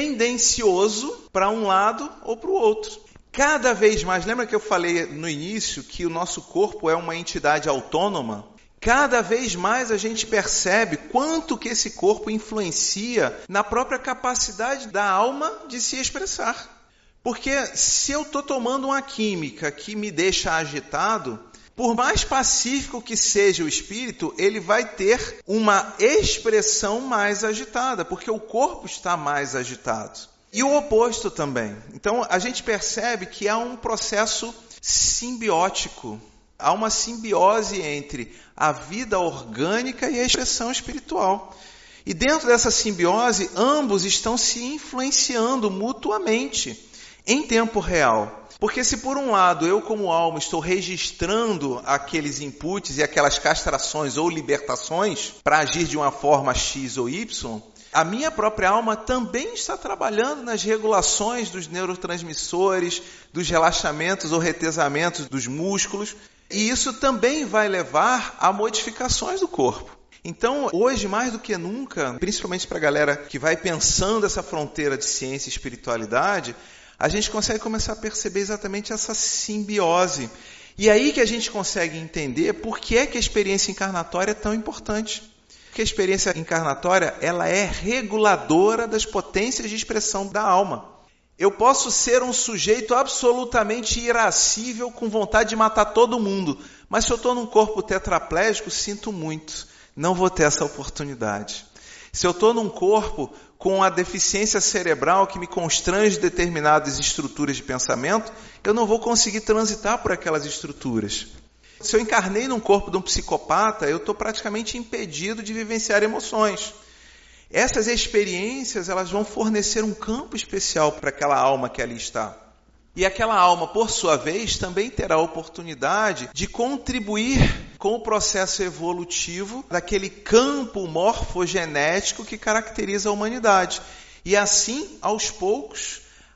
tendencioso para um lado ou para o outro. Cada vez mais, lembra que eu falei no início que o nosso corpo é uma entidade autônoma? Cada vez mais a gente percebe quanto que esse corpo influencia na própria capacidade da alma de se expressar. Porque se eu estou tomando uma química que me deixa agitado, por mais pacífico que seja o espírito, ele vai ter uma expressão mais agitada, porque o corpo está mais agitado. E o oposto também. Então a gente percebe que há um processo simbiótico. Há uma simbiose entre a vida orgânica e a expressão espiritual. E dentro dessa simbiose, ambos estão se influenciando mutuamente, em tempo real. Porque se por um lado eu como alma estou registrando aqueles inputs e aquelas castrações ou libertações para agir de uma forma X ou Y, a minha própria alma também está trabalhando nas regulações dos neurotransmissores, dos relaxamentos ou retesamentos dos músculos, e isso também vai levar a modificações do corpo. Então, hoje, mais do que nunca, principalmente para a galera que vai pensando essa fronteira de ciência e espiritualidade, a gente consegue começar a perceber exatamente essa simbiose. E aí que a gente consegue entender por que é que a experiência encarnatória é tão importante. Porque a experiência encarnatória ela é reguladora das potências de expressão da alma. Eu posso ser um sujeito absolutamente irascível, com vontade de matar todo mundo, mas se eu estou num corpo tetraplégico, sinto muito, não vou ter essa oportunidade. Se eu estou num corpo com a deficiência cerebral que me constrange determinadas estruturas de pensamento, eu não vou conseguir transitar por aquelas estruturas. Se eu encarnei num corpo de um psicopata, eu estou praticamente impedido de vivenciar emoções. Essas experiências elas vão fornecer um campo especial para aquela alma que ali está. E aquela alma, por sua vez, também terá a oportunidade de contribuir com o processo evolutivo daquele campo morfogenético que caracteriza a humanidade. E assim, aos poucos,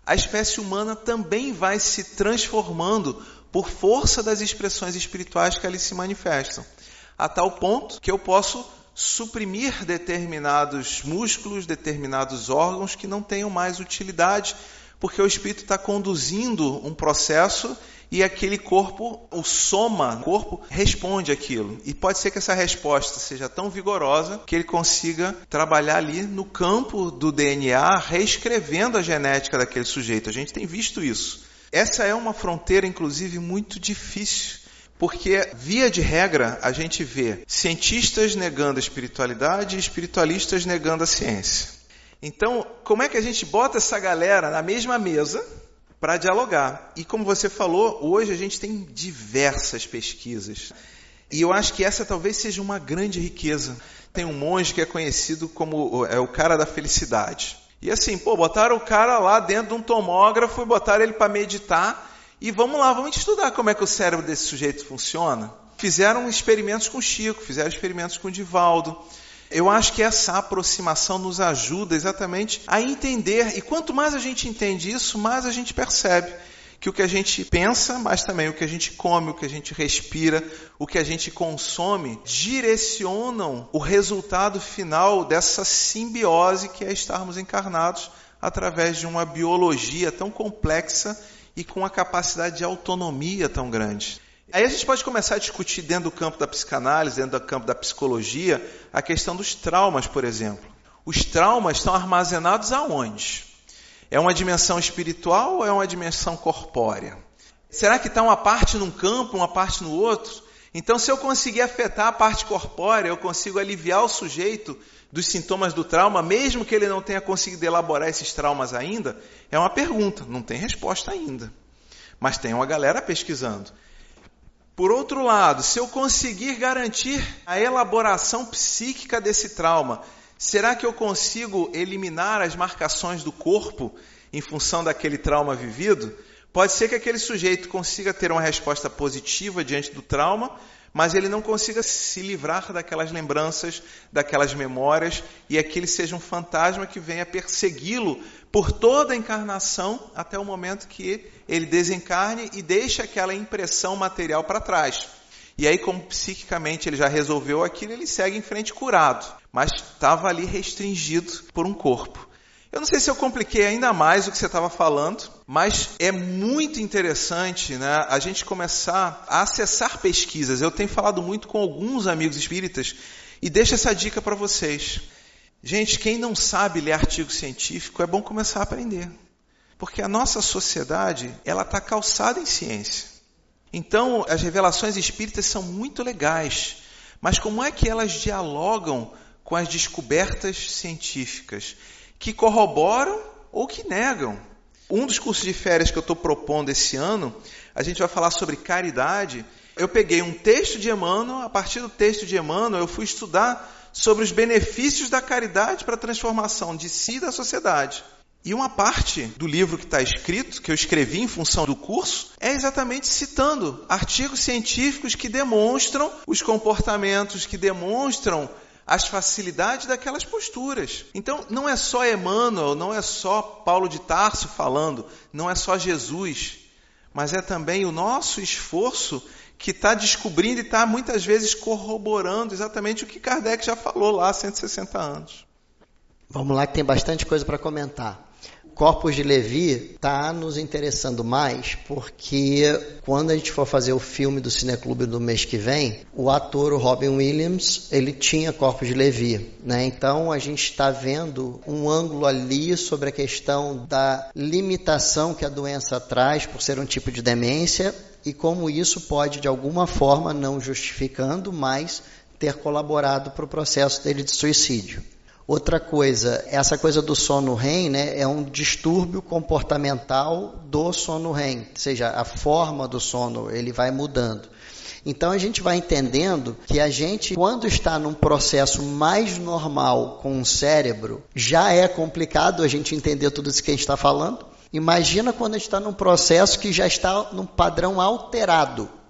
a espécie humana também vai se transformando por força das expressões espirituais que ali se manifestam, a tal ponto que eu posso suprimir determinados músculos, determinados órgãos que não tenham mais utilidade, porque o espírito está conduzindo um processo e aquele corpo, o soma, o corpo, responde aquilo. E pode ser que essa resposta seja tão vigorosa que ele consiga trabalhar ali no campo do DNA, reescrevendo a genética daquele sujeito. A gente tem visto isso. Essa é uma fronteira, inclusive, muito difícil, porque, via de regra, a gente vê cientistas negando a espiritualidade e espiritualistas negando a ciência. Então, como é que a gente bota essa galera na mesma mesa para dialogar? E como você falou, hoje a gente tem diversas pesquisas. E eu acho que essa talvez seja uma grande riqueza. Tem um monge que é conhecido como o cara da felicidade. E assim, botaram o cara lá dentro de um tomógrafo e botaram ele para meditar. E vamos lá, vamos estudar como é que o cérebro desse sujeito funciona. Fizeram experimentos com Chico, fizeram experimentos com Divaldo. Eu acho que essa aproximação nos ajuda exatamente a entender. E quanto mais a gente entende isso, mais a gente percebe que o que a gente pensa, mas também o que a gente come, o que a gente respira, o que a gente consome, direcionam o resultado final dessa simbiose que é estarmos encarnados através de uma biologia tão complexa e com a capacidade de autonomia tão grande. Aí a gente pode começar a discutir dentro do campo da psicanálise, dentro do campo da psicologia, a questão dos traumas, por exemplo. Os traumas estão armazenados aonde? É uma dimensão espiritual ou é uma dimensão corpórea? Será que está uma parte num campo, uma parte no outro? Então, se eu conseguir afetar a parte corpórea, eu consigo aliviar o sujeito dos sintomas do trauma, mesmo que ele não tenha conseguido elaborar esses traumas ainda? É uma pergunta, não tem resposta ainda. Mas tem uma galera pesquisando. Por outro lado, se eu conseguir garantir a elaboração psíquica desse trauma, será que eu consigo eliminar as marcações do corpo em função daquele trauma vivido? Pode ser que aquele sujeito consiga ter uma resposta positiva diante do trauma, mas ele não consiga se livrar daquelas lembranças, daquelas memórias, e aquele seja um fantasma que venha persegui-lo por toda a encarnação até o momento que ele desencarne e deixe aquela impressão material para trás. E aí, como psiquicamente ele já resolveu aquilo, ele segue em frente curado, mas estava ali restringido por um corpo. Eu não sei se eu compliquei ainda mais o que você estava falando, mas é muito interessante, né, a gente começar a acessar pesquisas. Eu tenho falado muito com alguns amigos espíritas e deixo essa dica para vocês. Gente, quem não sabe ler artigo científico, é bom começar a aprender. Porque a nossa sociedade, ela está calçada em ciência. Então, as revelações espíritas são muito legais, mas como é que elas dialogam com as descobertas científicas, que corroboram ou que negam? Um dos cursos de férias que eu estou propondo esse ano, a gente vai falar sobre caridade. Eu peguei um texto de Emmanuel, a partir do texto de Emmanuel, eu fui estudar sobre os benefícios da caridade para a transformação de si e da sociedade. E uma parte do livro que está escrito, que eu escrevi em função do curso, é exatamente citando artigos científicos que demonstram os comportamentos, que demonstram as facilidades daquelas posturas. Então, não é só Emmanuel, não é só Paulo de Tarso falando, não é só Jesus, mas é também o nosso esforço que está descobrindo e está muitas vezes corroborando exatamente o que Kardec já falou lá há 160 anos. Vamos lá que tem bastante coisa para comentar. Corpus de Levi está nos interessando mais porque quando a gente for fazer o filme do Cineclube do mês que vem, o ator, o Robin Williams, ele tinha Corpus de Levi, né? Então a gente está vendo um ângulo ali sobre a questão da limitação que a doença traz por ser um tipo de demência e como isso pode, de alguma forma, não justificando, mas ter colaborado para o processo dele de suicídio. Outra coisa, essa coisa do sono REM, né, é um distúrbio comportamental do sono REM, ou seja, a forma do sono, ele vai mudando. Então a gente vai entendendo que a gente, quando está num processo mais normal com o cérebro, já é complicado a gente entender tudo isso que a gente está falando. Imagina quando a gente está num processo que já está num padrão alterado.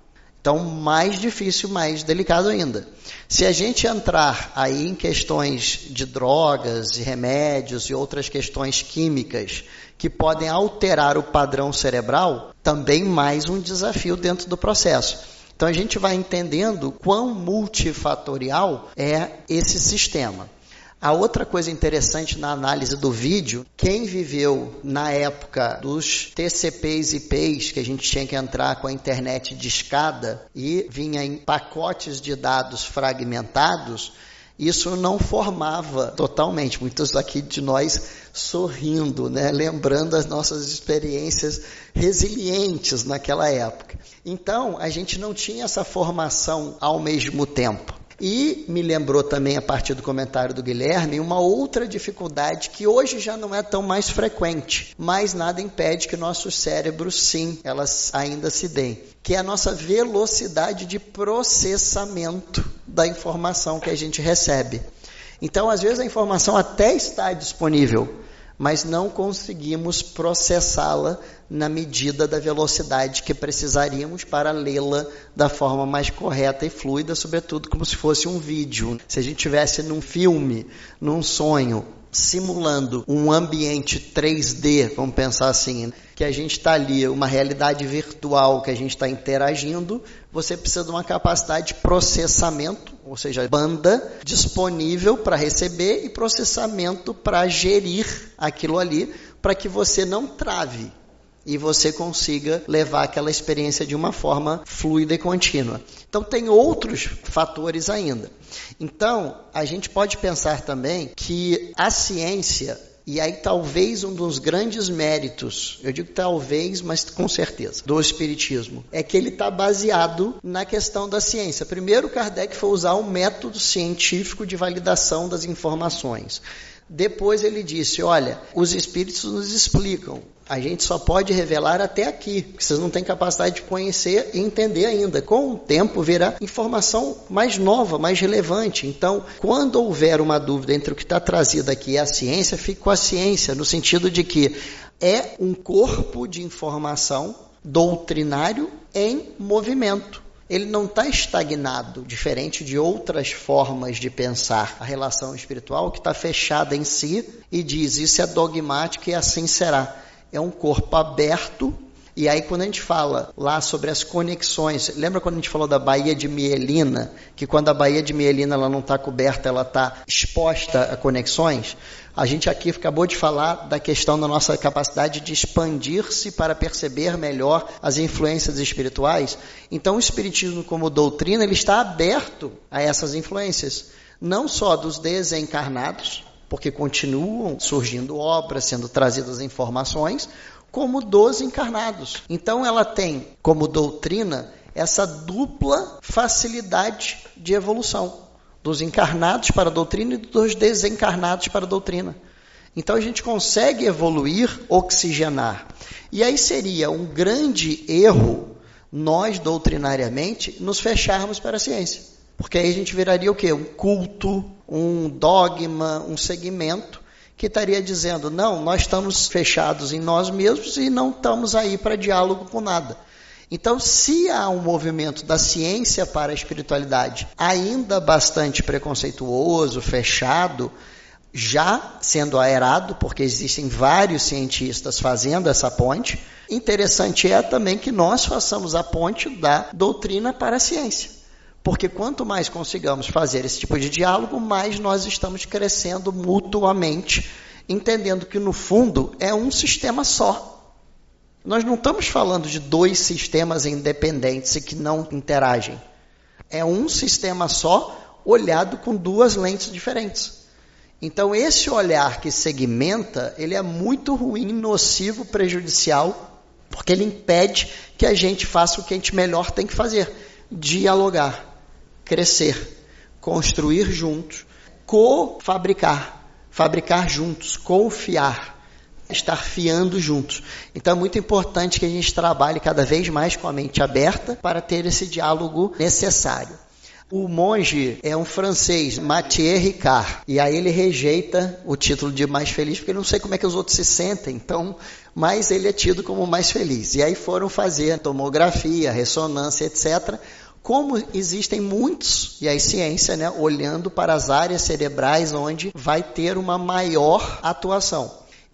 Então, mais difícil, mais delicado ainda. Se a gente entrar aí em questões de drogas e remédios e outras questões químicas que podem alterar o padrão cerebral, também mais um desafio dentro do processo. Então, a gente vai entendendo quão multifatorial é esse sistema. A outra coisa interessante na análise do vídeo, quem viveu na época dos TCPs e IPs, que a gente tinha que entrar com a internet discada e vinha em pacotes de dados fragmentados, isso não formava totalmente. Muitos aqui de nós sorrindo, né? Lembrando as nossas experiências resilientes naquela época. Então, a gente não tinha essa formação ao mesmo tempo. E me lembrou também, a partir do comentário do Guilherme, uma outra dificuldade que hoje já não é tão mais frequente, mas nada impede que nossos cérebros, sim, elas ainda se deem, que é a nossa velocidade de processamento da informação que a gente recebe. Então, às vezes, a informação até está disponível, mas não conseguimos processá-la na medida da velocidade que precisaríamos para lê-la da forma mais correta e fluida, sobretudo como se fosse um vídeo. Se a gente estivesse num filme, num sonho, simulando um ambiente 3D, vamos pensar assim, que a gente está ali, uma realidade virtual que a gente está interagindo, você precisa de uma capacidade de processamento, ou seja, banda disponível para receber e processamento para gerir aquilo ali, para que você não trave e você consiga levar aquela experiência de uma forma fluida e contínua. Então, tem outros fatores ainda. Então, a gente pode pensar também que a ciência, e aí talvez um dos grandes méritos, eu digo talvez, mas com certeza, do espiritismo, é que ele está baseado na questão da ciência. Primeiro, Kardec foi usar um método científico de validação das informações. Depois ele disse, olha, os espíritos nos explicam, a gente só pode revelar até aqui, porque vocês não têm capacidade de conhecer e entender ainda. Com o tempo virá informação mais nova, mais relevante. Então, quando houver uma dúvida entre o que está trazido aqui e a ciência, fique com a ciência, no sentido de que é um corpo de informação doutrinário em movimento. Ele não está estagnado, diferente de outras formas de pensar a relação espiritual, que está fechada em si e diz, isso é dogmático e assim será. É um corpo aberto, e aí quando a gente fala lá sobre as conexões, lembra quando a gente falou da baía de mielina, que quando a baía de mielina ela não está coberta, ela está exposta a conexões? A gente aqui acabou de falar da questão da nossa capacidade de expandir-se para perceber melhor as influências espirituais. Então o espiritismo como doutrina, ele está aberto a essas influências, não só dos desencarnados, porque continuam surgindo obras, sendo trazidas informações, como dos encarnados. Então ela tem como doutrina essa dupla facilidade de evolução, dos encarnados para a doutrina e dos desencarnados para a doutrina. Então a gente consegue evoluir, oxigenar. E aí seria um grande erro nós, doutrinariamente, nos fecharmos para a ciência. Porque aí a gente viraria o quê? Um culto, um dogma, um segmento que estaria dizendo, não, nós estamos fechados em nós mesmos e não estamos aí para diálogo com nada. Então, se há um movimento da ciência para a espiritualidade ainda bastante preconceituoso, fechado, já sendo aerado, porque existem vários cientistas fazendo essa ponte, interessante é também que nós façamos a ponte da doutrina para a ciência. Porque quanto mais consigamos fazer esse tipo de diálogo, mais nós estamos crescendo mutuamente, entendendo que no fundo é um sistema só. Nós não estamos falando de dois sistemas independentes e que não interagem. É um sistema só, olhado com duas lentes diferentes. Então esse olhar que segmenta, ele é muito ruim, nocivo, prejudicial, porque ele impede que a gente faça o que a gente melhor tem que fazer, dialogar, crescer, construir juntos, co-fabricar, fabricar juntos, confiar, estar fiando juntos. Então é muito importante que a gente trabalhe cada vez mais com a mente aberta para ter esse diálogo necessário. O monge é um francês, Mathieu Ricard, e aí ele rejeita o título de mais feliz, porque ele não sei como é que os outros se sentem, então, mas ele é tido como mais feliz. E aí foram fazer tomografia, ressonância, etc., como existem muitos, e a ciência, né, olhando para as áreas cerebrais onde vai ter uma maior atuação.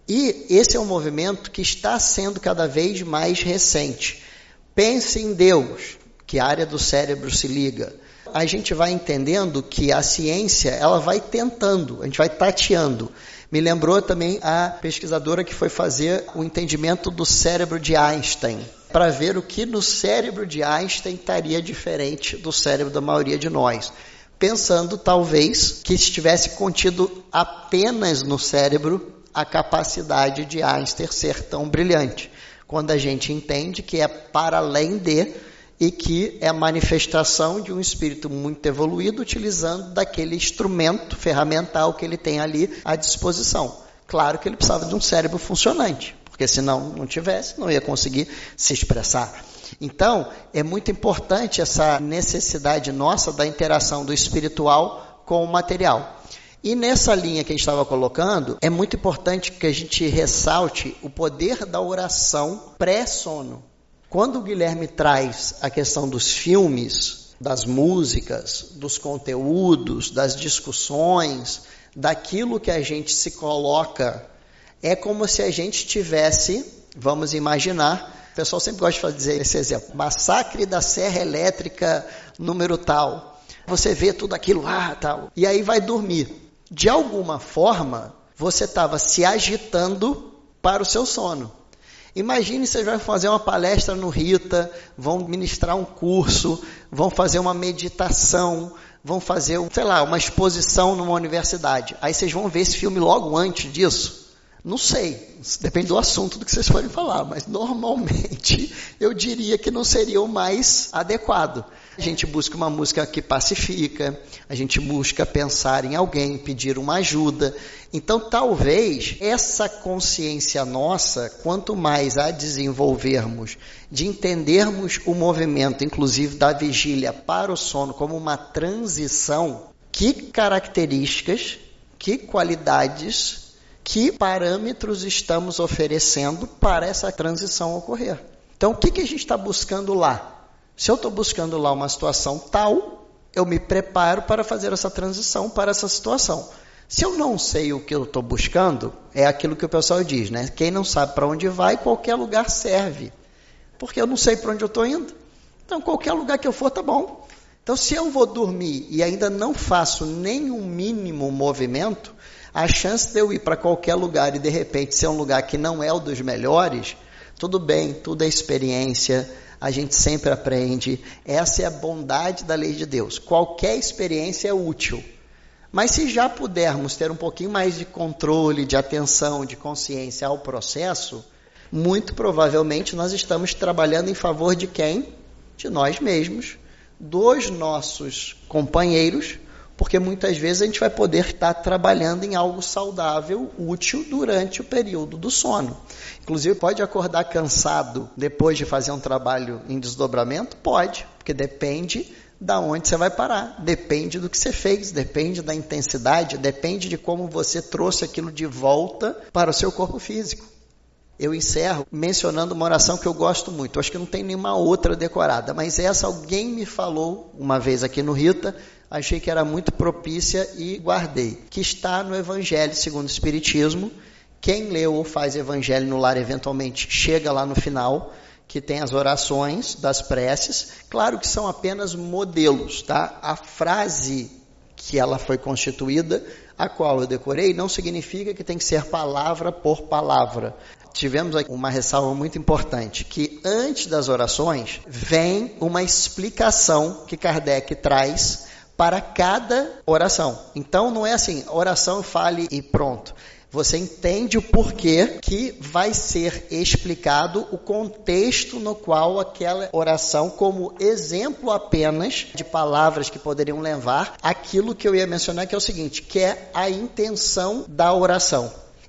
E esse é um movimento que está sendo cada vez mais recente. Pense em Deus, que a área do cérebro se liga. A gente vai entendendo que a ciência, ela vai tentando, a gente vai tateando. Me lembrou também a pesquisadora que foi fazer o entendimento do cérebro de Einstein, para ver o que no cérebro de Einstein estaria diferente do cérebro da maioria de nós. Pensando, talvez, que estivesse contido apenas no cérebro a capacidade de Einstein ser tão brilhante. Quando a gente entende que é para além de, e que é a manifestação de um espírito muito evoluído, utilizando daquele instrumento ferramental que ele tem ali à disposição. Claro que ele precisava de um cérebro funcionante, porque senão não tivesse, não ia conseguir se expressar. Então, é muito importante essa necessidade nossa da interação do espiritual com o material. E nessa linha que a gente estava colocando, é muito importante que a gente ressalte o poder da oração pré-sono. Quando o Guilherme traz a questão dos filmes, das músicas, dos conteúdos, das discussões, daquilo que a gente se coloca, é como se a gente tivesse, vamos imaginar, o pessoal sempre gosta de fazer esse exemplo, massacre da serra elétrica número tal. Você vê tudo aquilo, tal, e aí vai dormir. De alguma forma, você estava se agitando para o seu sono. Imagine você vai fazer uma palestra no Rita, vão ministrar um curso, vão fazer uma meditação, vão fazer, uma exposição numa universidade. Aí vocês vão ver esse filme logo antes disso? Não sei, depende do assunto do que vocês forem falar, mas normalmente eu diria que não seria o mais adequado. A gente busca uma música que pacifica, a gente busca pensar em alguém, pedir uma ajuda. Então, talvez essa consciência nossa, quanto mais a desenvolvermos, de entendermos o movimento, inclusive da vigília para o sono, como uma transição, que características, que qualidades, que parâmetros estamos oferecendo para essa transição ocorrer. Então, o que a gente está buscando lá? Se eu estou buscando lá uma situação tal, eu me preparo para fazer essa transição para essa situação. Se eu não sei o que eu estou buscando, é aquilo que o pessoal diz, né? Quem não sabe para onde vai, qualquer lugar serve. Porque eu não sei para onde eu estou indo. Então, qualquer lugar que eu for, tá bom. Então, se eu vou dormir e ainda não faço nenhum mínimo movimento, a chance de eu ir para qualquer lugar e, de repente, ser um lugar que não é o dos melhores, tudo bem, tudo é experiência, a gente sempre aprende. Essa é a bondade da lei de Deus. Qualquer experiência é útil. Mas se já pudermos ter um pouquinho mais de controle, de atenção, de consciência ao processo, muito provavelmente nós estamos trabalhando em favor de quem? De nós mesmos, dos nossos companheiros, porque muitas vezes a gente vai poder estar trabalhando em algo saudável, útil, durante o período do sono. Inclusive, pode acordar cansado depois de fazer um trabalho em desdobramento? Pode, porque depende da onde você vai parar, depende do que você fez, depende da intensidade, depende de como você trouxe aquilo de volta para o seu corpo físico. Eu encerro mencionando uma oração que eu gosto muito, eu acho que não tem nenhuma outra decorada, mas essa alguém me falou uma vez aqui no Rita, achei que era muito propícia e guardei, que está no Evangelho segundo o Espiritismo. Quem leu ou faz Evangelho no Lar eventualmente chega lá no final, que tem as orações das preces, claro que são apenas modelos, tá? A frase que ela foi constituída, a qual eu decorei, não significa que tem que ser palavra por palavra. Tivemos aqui uma ressalva muito importante, que antes das orações vem uma explicação que Kardec traz para cada oração. Então não é assim, oração, fale e pronto. Você entende o porquê que vai ser explicado o contexto no qual aquela oração, como exemplo apenas de palavras que poderiam levar aquilo que eu ia mencionar, que é o seguinte, que é a intenção da oração.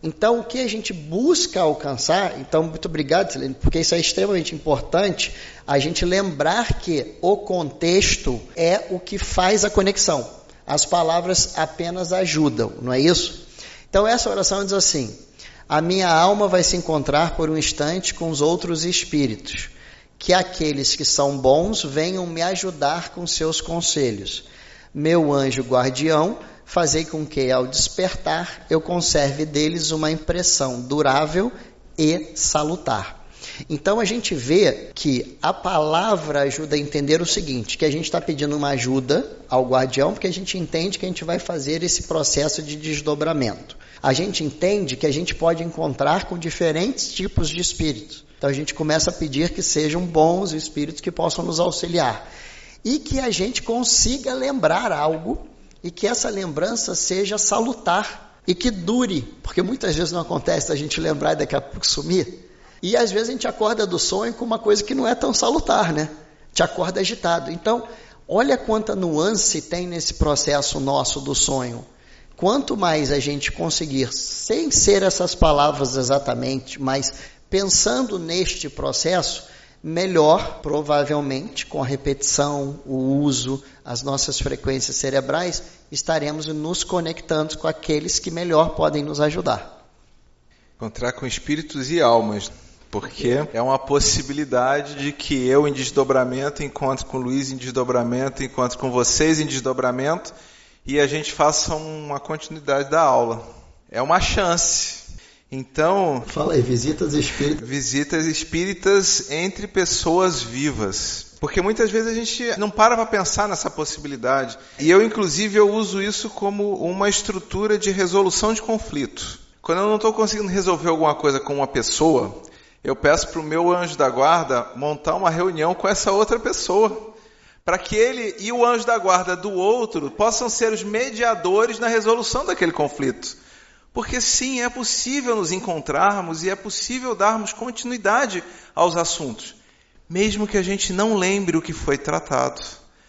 Então, o que a gente busca alcançar, então, muito obrigado, Silene, porque isso é extremamente importante, a gente lembrar que o contexto é o que faz a conexão. As palavras apenas ajudam, não é isso? Então, essa oração diz assim: a minha alma vai se encontrar por um instante com os outros espíritos, que aqueles que são bons venham me ajudar com seus conselhos. Meu anjo guardião, fazei com que, ao despertar, eu conserve deles uma impressão durável e salutar. Então, a gente vê que a palavra ajuda a entender o seguinte, que a gente está pedindo uma ajuda ao guardião, porque a gente entende que a gente vai fazer esse processo de desdobramento. A gente entende que a gente pode encontrar com diferentes tipos de espíritos. Então, a gente começa a pedir que sejam bons espíritos que possam nos auxiliar. E que a gente consiga lembrar algo e que essa lembrança seja salutar e que dure, porque muitas vezes não acontece a gente lembrar e daqui a pouco sumir. E às vezes a gente acorda do sonho com uma coisa que não é tão salutar, né? Te acorda agitado. Então, olha quanta nuance tem nesse processo nosso do sonho. Quanto mais a gente conseguir, sem ser essas palavras exatamente, mas pensando neste processo, melhor, provavelmente, com a repetição, o uso, as nossas frequências cerebrais, estaremos nos conectando com aqueles que melhor podem nos ajudar. Encontrar com espíritos e almas, porque é uma possibilidade de que eu em desdobramento encontre com o Luiz em desdobramento, encontre com vocês em desdobramento e a gente faça uma continuidade da aula. É uma chance. Então, fala aí, visitas espíritas. Visitas espíritas entre pessoas vivas. Porque muitas vezes a gente não para pensar nessa possibilidade. E eu, inclusive, eu uso isso como uma estrutura de resolução de conflito. Quando eu não estou conseguindo resolver alguma coisa com uma pessoa, eu peço para o meu anjo da guarda montar uma reunião com essa outra pessoa. Para que ele e o anjo da guarda do outro possam ser os mediadores na resolução daquele conflito. Porque sim, é possível nos encontrarmos e é possível darmos continuidade aos assuntos, mesmo que a gente não lembre o que foi tratado.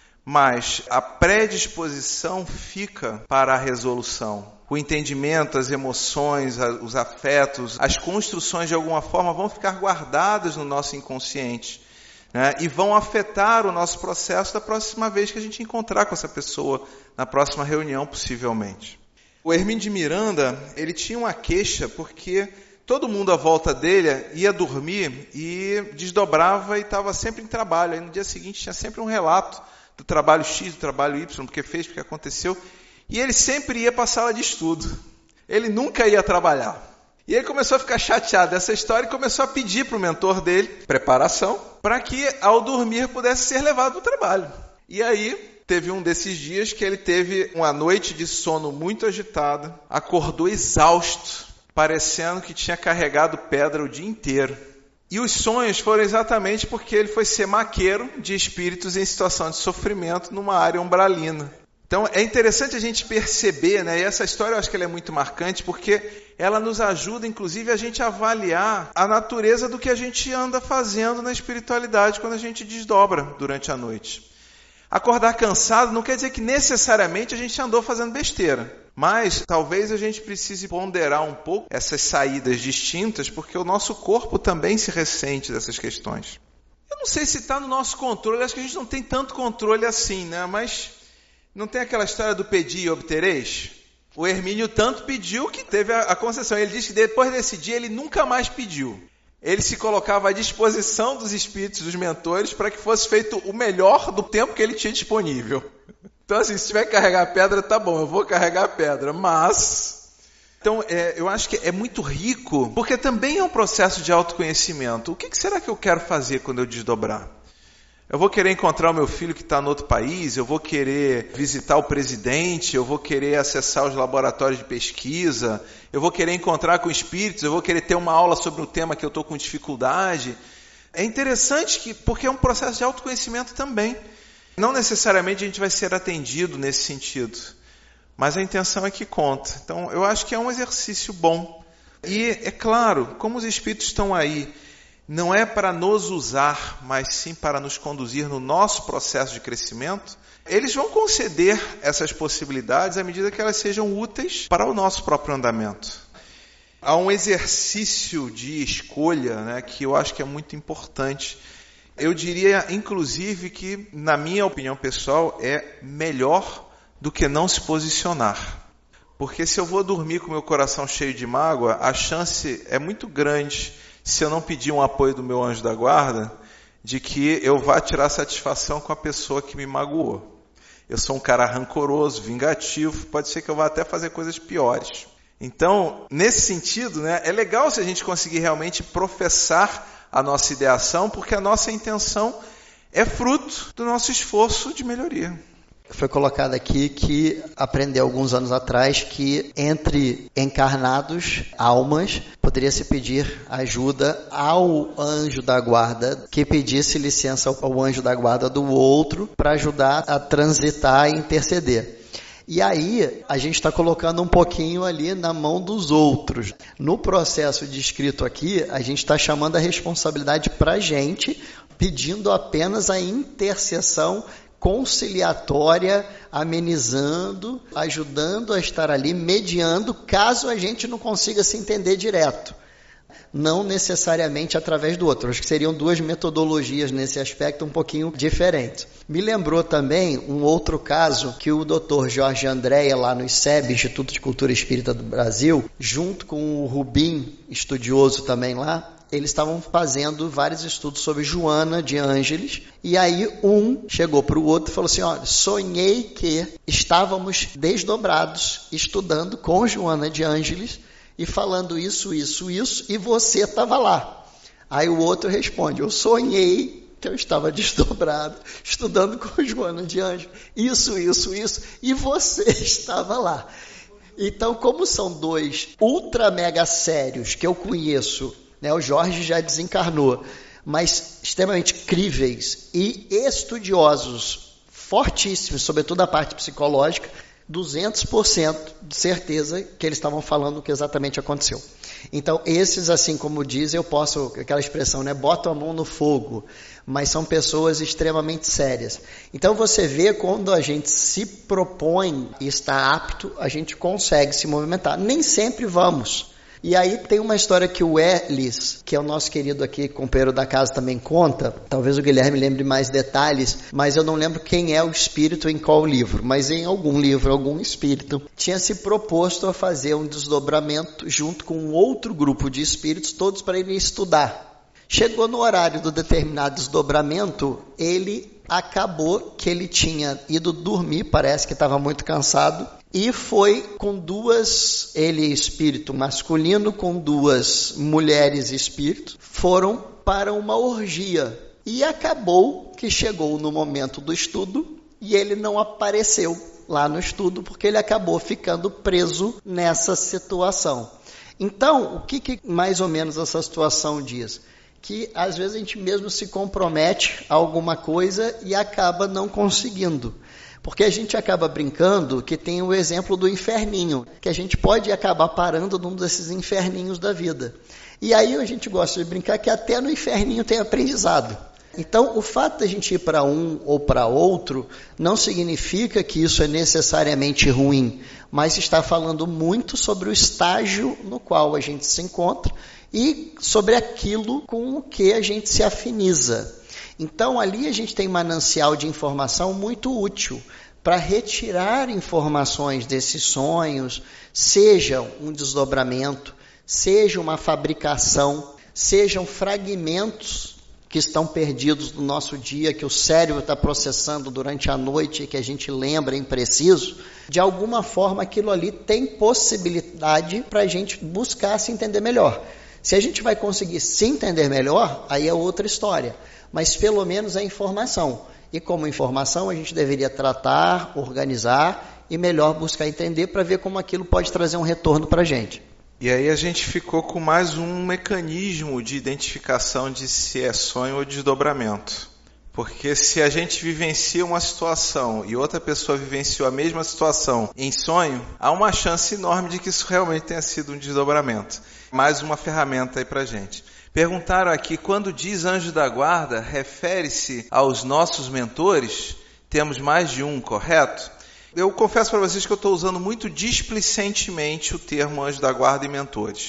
Mas a predisposição fica para a resolução. O entendimento, as emoções, os afetos, as construções de alguma forma vão ficar guardadas no nosso inconsciente, né? E vão afetar o nosso processo da próxima vez que a gente encontrar com essa pessoa, na próxima reunião possivelmente. O Hermínio de Miranda, ele tinha uma queixa porque todo mundo à volta dele ia dormir e desdobrava e estava sempre em trabalho. Aí no dia seguinte tinha sempre um relato do trabalho X, do trabalho Y, porque fez, porque aconteceu. E ele sempre ia para a sala de estudo. Ele nunca ia trabalhar. E ele começou a ficar chateado dessa história e começou a pedir para o mentor dele preparação para que ao dormir pudesse ser levado para o trabalho. E aí teve um desses dias que ele teve uma noite de sono muito agitada, acordou exausto, parecendo que tinha carregado pedra o dia inteiro. E os sonhos foram exatamente porque ele foi ser maqueiro de espíritos em situação de sofrimento numa área umbralina. Então é interessante a gente perceber, né? E essa história eu acho que ela é muito marcante porque ela nos ajuda, inclusive, a gente avaliar a natureza do que a gente anda fazendo na espiritualidade quando a gente desdobra durante a noite. Acordar cansado não quer dizer que necessariamente a gente andou fazendo besteira. Mas talvez a gente precise ponderar um pouco essas saídas distintas, porque o nosso corpo também se ressente dessas questões. Eu não sei se está no nosso controle, acho que a gente não tem tanto controle assim, né? Mas não tem aquela história do pedir e obtereis? O Hermínio tanto pediu que teve a concessão. Ele disse que depois desse dia ele nunca mais pediu. Ele se colocava à disposição dos espíritos, dos mentores, para que fosse feito o melhor do tempo que ele tinha disponível. Então, assim, se tiver que carregar a pedra, tá bom, eu vou carregar a pedra. Mas, então, eu acho que é muito rico, porque também é um processo de autoconhecimento. O que será que eu quero fazer quando eu desdobrar? Eu vou querer encontrar o meu filho que está em outro país, eu vou querer visitar o presidente, eu vou querer acessar os laboratórios de pesquisa, eu vou querer encontrar com espíritos, eu vou querer ter uma aula sobre o tema que eu estou com dificuldade. É interessante porque é um processo de autoconhecimento também. Não necessariamente a gente vai ser atendido nesse sentido, mas a intenção é que conta. Então eu acho que é um exercício bom. E é claro, como os espíritos estão aí, não é para nos usar, mas sim para nos conduzir no nosso processo de crescimento, eles vão conceder essas possibilidades à medida que elas sejam úteis para o nosso próprio andamento. Há um exercício de escolha, né, que eu acho que é muito importante. Eu diria, inclusive, que, na minha opinião pessoal, é melhor do que não se posicionar. Porque se eu vou dormir com meu coração cheio de mágoa, a chance é muito grande, se eu não pedir um apoio do meu anjo da guarda, de que eu vá tirar satisfação com a pessoa que me magoou. Eu sou um cara rancoroso, vingativo, pode ser que eu vá até fazer coisas piores. Então, nesse sentido, né, é legal se a gente conseguir realmente professar a nossa ideação, porque a nossa intenção é fruto do nosso esforço de melhoria. Foi colocado aqui que aprendi alguns anos atrás que entre encarnados, almas, poderia se pedir ajuda ao anjo da guarda, que pedisse licença ao anjo da guarda do outro para ajudar a transitar e interceder. E aí, a gente está colocando um pouquinho ali na mão dos outros. No processo descrito aqui, a gente está chamando a responsabilidade para a gente, pedindo apenas a intercessão conciliatória, amenizando, ajudando a estar ali, mediando, caso a gente não consiga se entender direto. Não necessariamente através do outro. Acho que seriam duas metodologias nesse aspecto um pouquinho diferentes. Me lembrou também um outro caso que o Dr. Jorge Andréa, lá no ICEB, Instituto de Cultura Espírita do Brasil, junto com o Rubim, estudioso também lá, eles estavam fazendo vários estudos sobre Joana de Ângeles, e aí um chegou para o outro e falou assim, olha, sonhei que estávamos desdobrados, estudando com Joana de Ângeles, e falando isso, e você estava lá. Aí o outro responde, eu sonhei que eu estava desdobrado, estudando com Joana de Ângeles, isso, e você estava lá. Então, como são dois ultra mega sérios que eu conheço, né, o Jorge já desencarnou, mas extremamente críveis e estudiosos, fortíssimos, sobretudo a parte psicológica, 200% de certeza que eles estavam falando o que exatamente aconteceu. Então, esses, assim como diz, eu posso, aquela expressão, né, boto a mão no fogo, mas são pessoas extremamente sérias. Então, você vê quando a gente se propõe e está apto, a gente consegue se movimentar. Nem sempre vamos. E aí tem uma história que o Ellis, que é o nosso querido aqui, companheiro da casa, também conta. Talvez o Guilherme lembre mais detalhes, mas eu não lembro quem é o espírito em qual livro. Mas em algum livro, algum espírito tinha se proposto a fazer um desdobramento junto com um outro grupo de espíritos, todos para irem estudar. Chegou no horário do determinado desdobramento, ele acabou que ele tinha ido dormir, parece que estava muito cansado, e foi com duas, ele espírito masculino, com duas mulheres espírito, foram para uma orgia. E acabou que chegou no momento do estudo e ele não apareceu lá no estudo, porque ele acabou ficando preso nessa situação. Então, o que mais ou menos essa situação diz? Que às vezes a gente mesmo se compromete a alguma coisa e acaba não conseguindo. Porque a gente acaba brincando que tem o exemplo do inferninho, que a gente pode acabar parando num desses inferninhos da vida. E aí a gente gosta de brincar que até no inferninho tem aprendizado. Então, o fato de a gente ir para um ou para outro não significa que isso é necessariamente ruim, mas está falando muito sobre o estágio no qual a gente se encontra e sobre aquilo com o que a gente se afiniza. Então, ali a gente tem manancial de informação muito útil para retirar informações desses sonhos, seja um desdobramento, seja uma fabricação, sejam fragmentos que estão perdidos no nosso dia, que o cérebro está processando durante a noite e que a gente lembra impreciso. De alguma forma, aquilo ali tem possibilidade para a gente buscar se entender melhor. Se a gente vai conseguir se entender melhor, aí é outra história. Mas pelo menos é informação. E como informação, a gente deveria tratar, organizar e melhor buscar entender para ver como aquilo pode trazer um retorno para a gente. E aí a gente ficou com mais um mecanismo de identificação de se é sonho ou desdobramento. Porque se a gente vivencia uma situação e outra pessoa vivenciou a mesma situação em sonho, há uma chance enorme de que isso realmente tenha sido um desdobramento. Mais uma ferramenta aí para a gente. Perguntaram aqui, quando diz anjo da guarda, refere-se aos nossos mentores? Temos mais de um, correto? Eu confesso para vocês que eu estou usando muito displicentemente o termo anjo da guarda e mentores.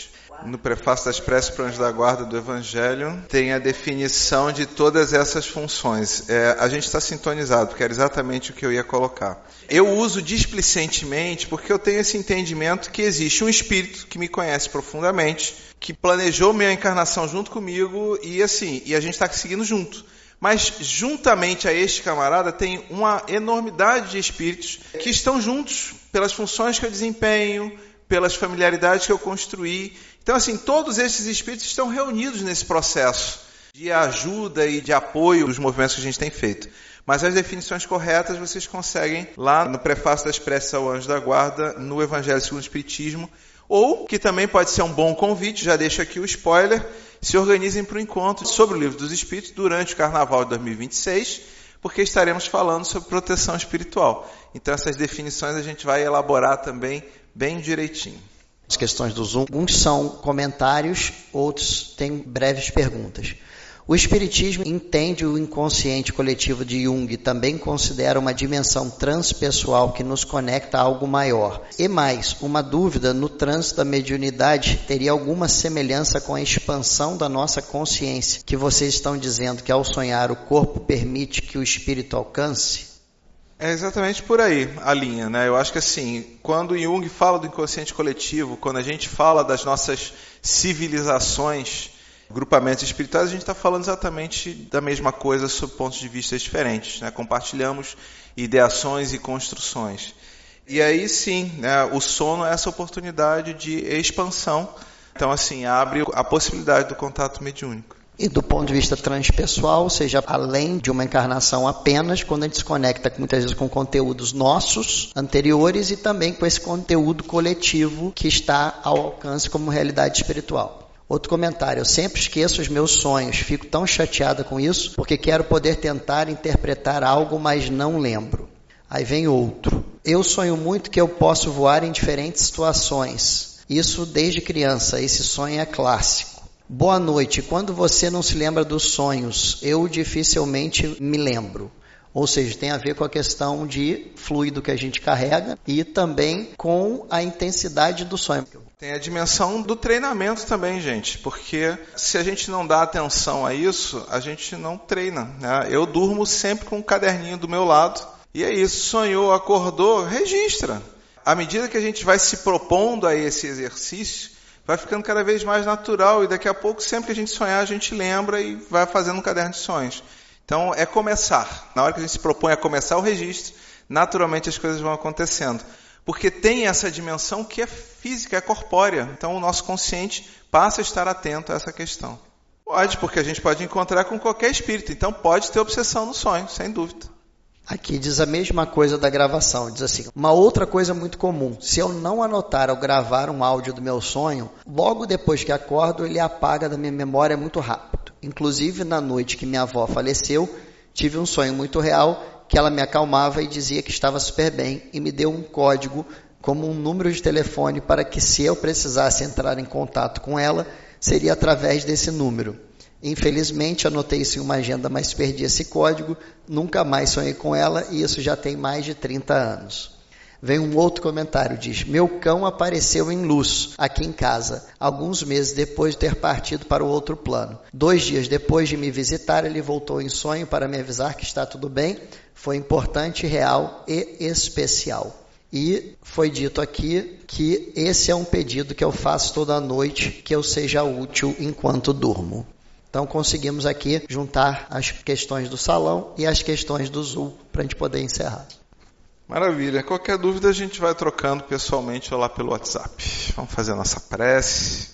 no prefácio das preces para o Anjo da Guarda do Evangelho, tem a definição de todas essas funções. A gente está sintonizado, porque era exatamente o que eu ia colocar. Eu uso displicentemente porque eu tenho esse entendimento que existe um espírito que me conhece profundamente, que planejou minha encarnação junto comigo e a gente está seguindo junto. Mas juntamente a este camarada tem uma enormidade de espíritos que estão juntos pelas funções que eu desempenho, pelas familiaridades que eu construí. Então, todos esses espíritos estão reunidos nesse processo de ajuda e de apoio dos movimentos que a gente tem feito. Mas as definições corretas vocês conseguem lá no prefácio das preces ao Anjo da Guarda, no Evangelho segundo o Espiritismo, ou, que também pode ser um bom convite, já deixo aqui o spoiler, se organizem para o encontro sobre o Livro dos Espíritos durante o Carnaval de 2026, porque estaremos falando sobre proteção espiritual. Então, essas definições a gente vai elaborar também bem direitinho. As questões do Zoom, uns são comentários, outros têm breves perguntas. O Espiritismo entende o inconsciente coletivo de Jung, também considera uma dimensão transpessoal que nos conecta a algo maior. E mais, uma dúvida, no trânsito da mediunidade, teria alguma semelhança com a expansão da nossa consciência, que vocês estão dizendo que ao sonhar o corpo permite que o espírito alcance? É exatamente por aí a linha, né? Eu acho que quando Jung fala do inconsciente coletivo, quando a gente fala das nossas civilizações, grupamentos espirituais, a gente está falando exatamente da mesma coisa sob pontos de vista diferentes, né? Compartilhamos ideações e construções. E aí sim, né, o sono é essa oportunidade de expansão. Então, abre a possibilidade do contato mediúnico. E do ponto de vista transpessoal, ou seja, além de uma encarnação apenas, quando a gente se conecta muitas vezes com conteúdos nossos, anteriores, e também com esse conteúdo coletivo que está ao alcance como realidade espiritual. Outro comentário, eu sempre esqueço os meus sonhos, fico tão chateada com isso, porque quero poder tentar interpretar algo, mas não lembro. Aí vem outro. Eu sonho muito que eu posso voar em diferentes situações. Isso desde criança, esse sonho é clássico. Boa noite, quando você não se lembra dos sonhos, eu dificilmente me lembro. Ou seja, tem a ver com a questão de fluido que a gente carrega e também com a intensidade do sonho. Tem a dimensão do treinamento também, gente, porque se a gente não dá atenção a isso, a gente não treina, né? Eu durmo sempre com um caderninho do meu lado, e é isso, sonhou, acordou, registra. À medida que a gente vai se propondo a esse exercício, vai ficando cada vez mais natural, e daqui a pouco, sempre que a gente sonhar, a gente lembra e vai fazendo um caderno de sonhos. Então, é começar. Na hora que a gente se propõe a começar o registro, naturalmente as coisas vão acontecendo. Porque tem essa dimensão que é física, é corpórea. Então, o nosso consciente passa a estar atento a essa questão. Pode, porque a gente pode encontrar com qualquer espírito. Então, pode ter obsessão no sonho, sem dúvida. Aqui diz a mesma coisa da gravação. Diz assim, uma outra coisa muito comum. Se eu não anotar ou gravar um áudio do meu sonho, logo depois que acordo, ele apaga da minha memória muito rápido. Inclusive, na noite que minha avó faleceu, tive um sonho muito real que ela me acalmava e dizia que estava super bem e me deu um código como um número de telefone para que, se eu precisasse entrar em contato com ela, seria através desse número. Infelizmente, anotei isso em uma agenda, mas perdi esse código, nunca mais sonhei com ela e isso já tem mais de 30 anos. Vem um outro comentário, diz, meu cão apareceu em luz aqui em casa, alguns meses depois de ter partido para o outro plano. 2 dias depois de me visitar, ele voltou em sonho para me avisar que está tudo bem, foi importante, real e especial. E foi dito aqui que esse é um pedido que eu faço toda noite, que eu seja útil enquanto durmo. Então conseguimos aqui juntar as questões do salão e as questões do Zoom para a gente poder encerrar. Maravilha. Qualquer dúvida a gente vai trocando pessoalmente ou lá pelo WhatsApp. Vamos fazer a nossa prece.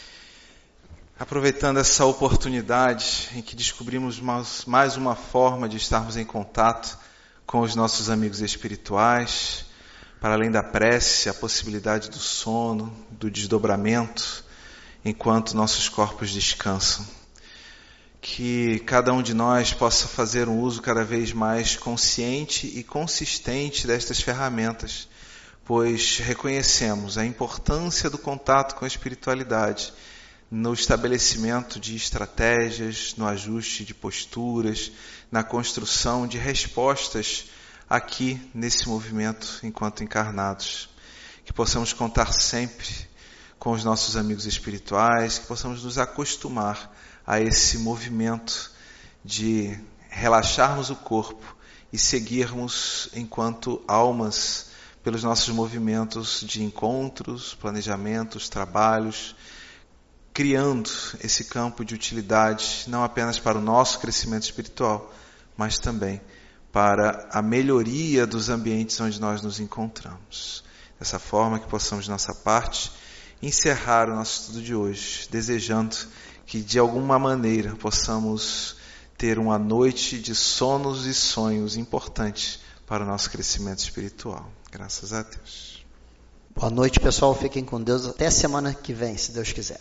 Aproveitando essa oportunidade em que descobrimos mais uma forma de estarmos em contato com os nossos amigos espirituais, para além da prece, a possibilidade do sono, do desdobramento, enquanto nossos corpos descansam. Que cada um de nós possa fazer um uso cada vez mais consciente e consistente destas ferramentas, pois reconhecemos a importância do contato com a espiritualidade no estabelecimento de estratégias, no ajuste de posturas, na construção de respostas aqui nesse movimento enquanto encarnados. Que possamos contar sempre com os nossos amigos espirituais, que possamos nos acostumar a esse movimento de relaxarmos o corpo e seguirmos enquanto almas pelos nossos movimentos de encontros, planejamentos, trabalhos, criando esse campo de utilidade não apenas para o nosso crescimento espiritual, mas também para a melhoria dos ambientes onde nós nos encontramos. Dessa forma que possamos, de nossa parte, encerrar o nosso estudo de hoje, desejando que de alguma maneira possamos ter uma noite de sonos e sonhos importantes para o nosso crescimento espiritual. Graças a Deus. Boa noite, pessoal. Fiquem com Deus. Até semana que vem, se Deus quiser.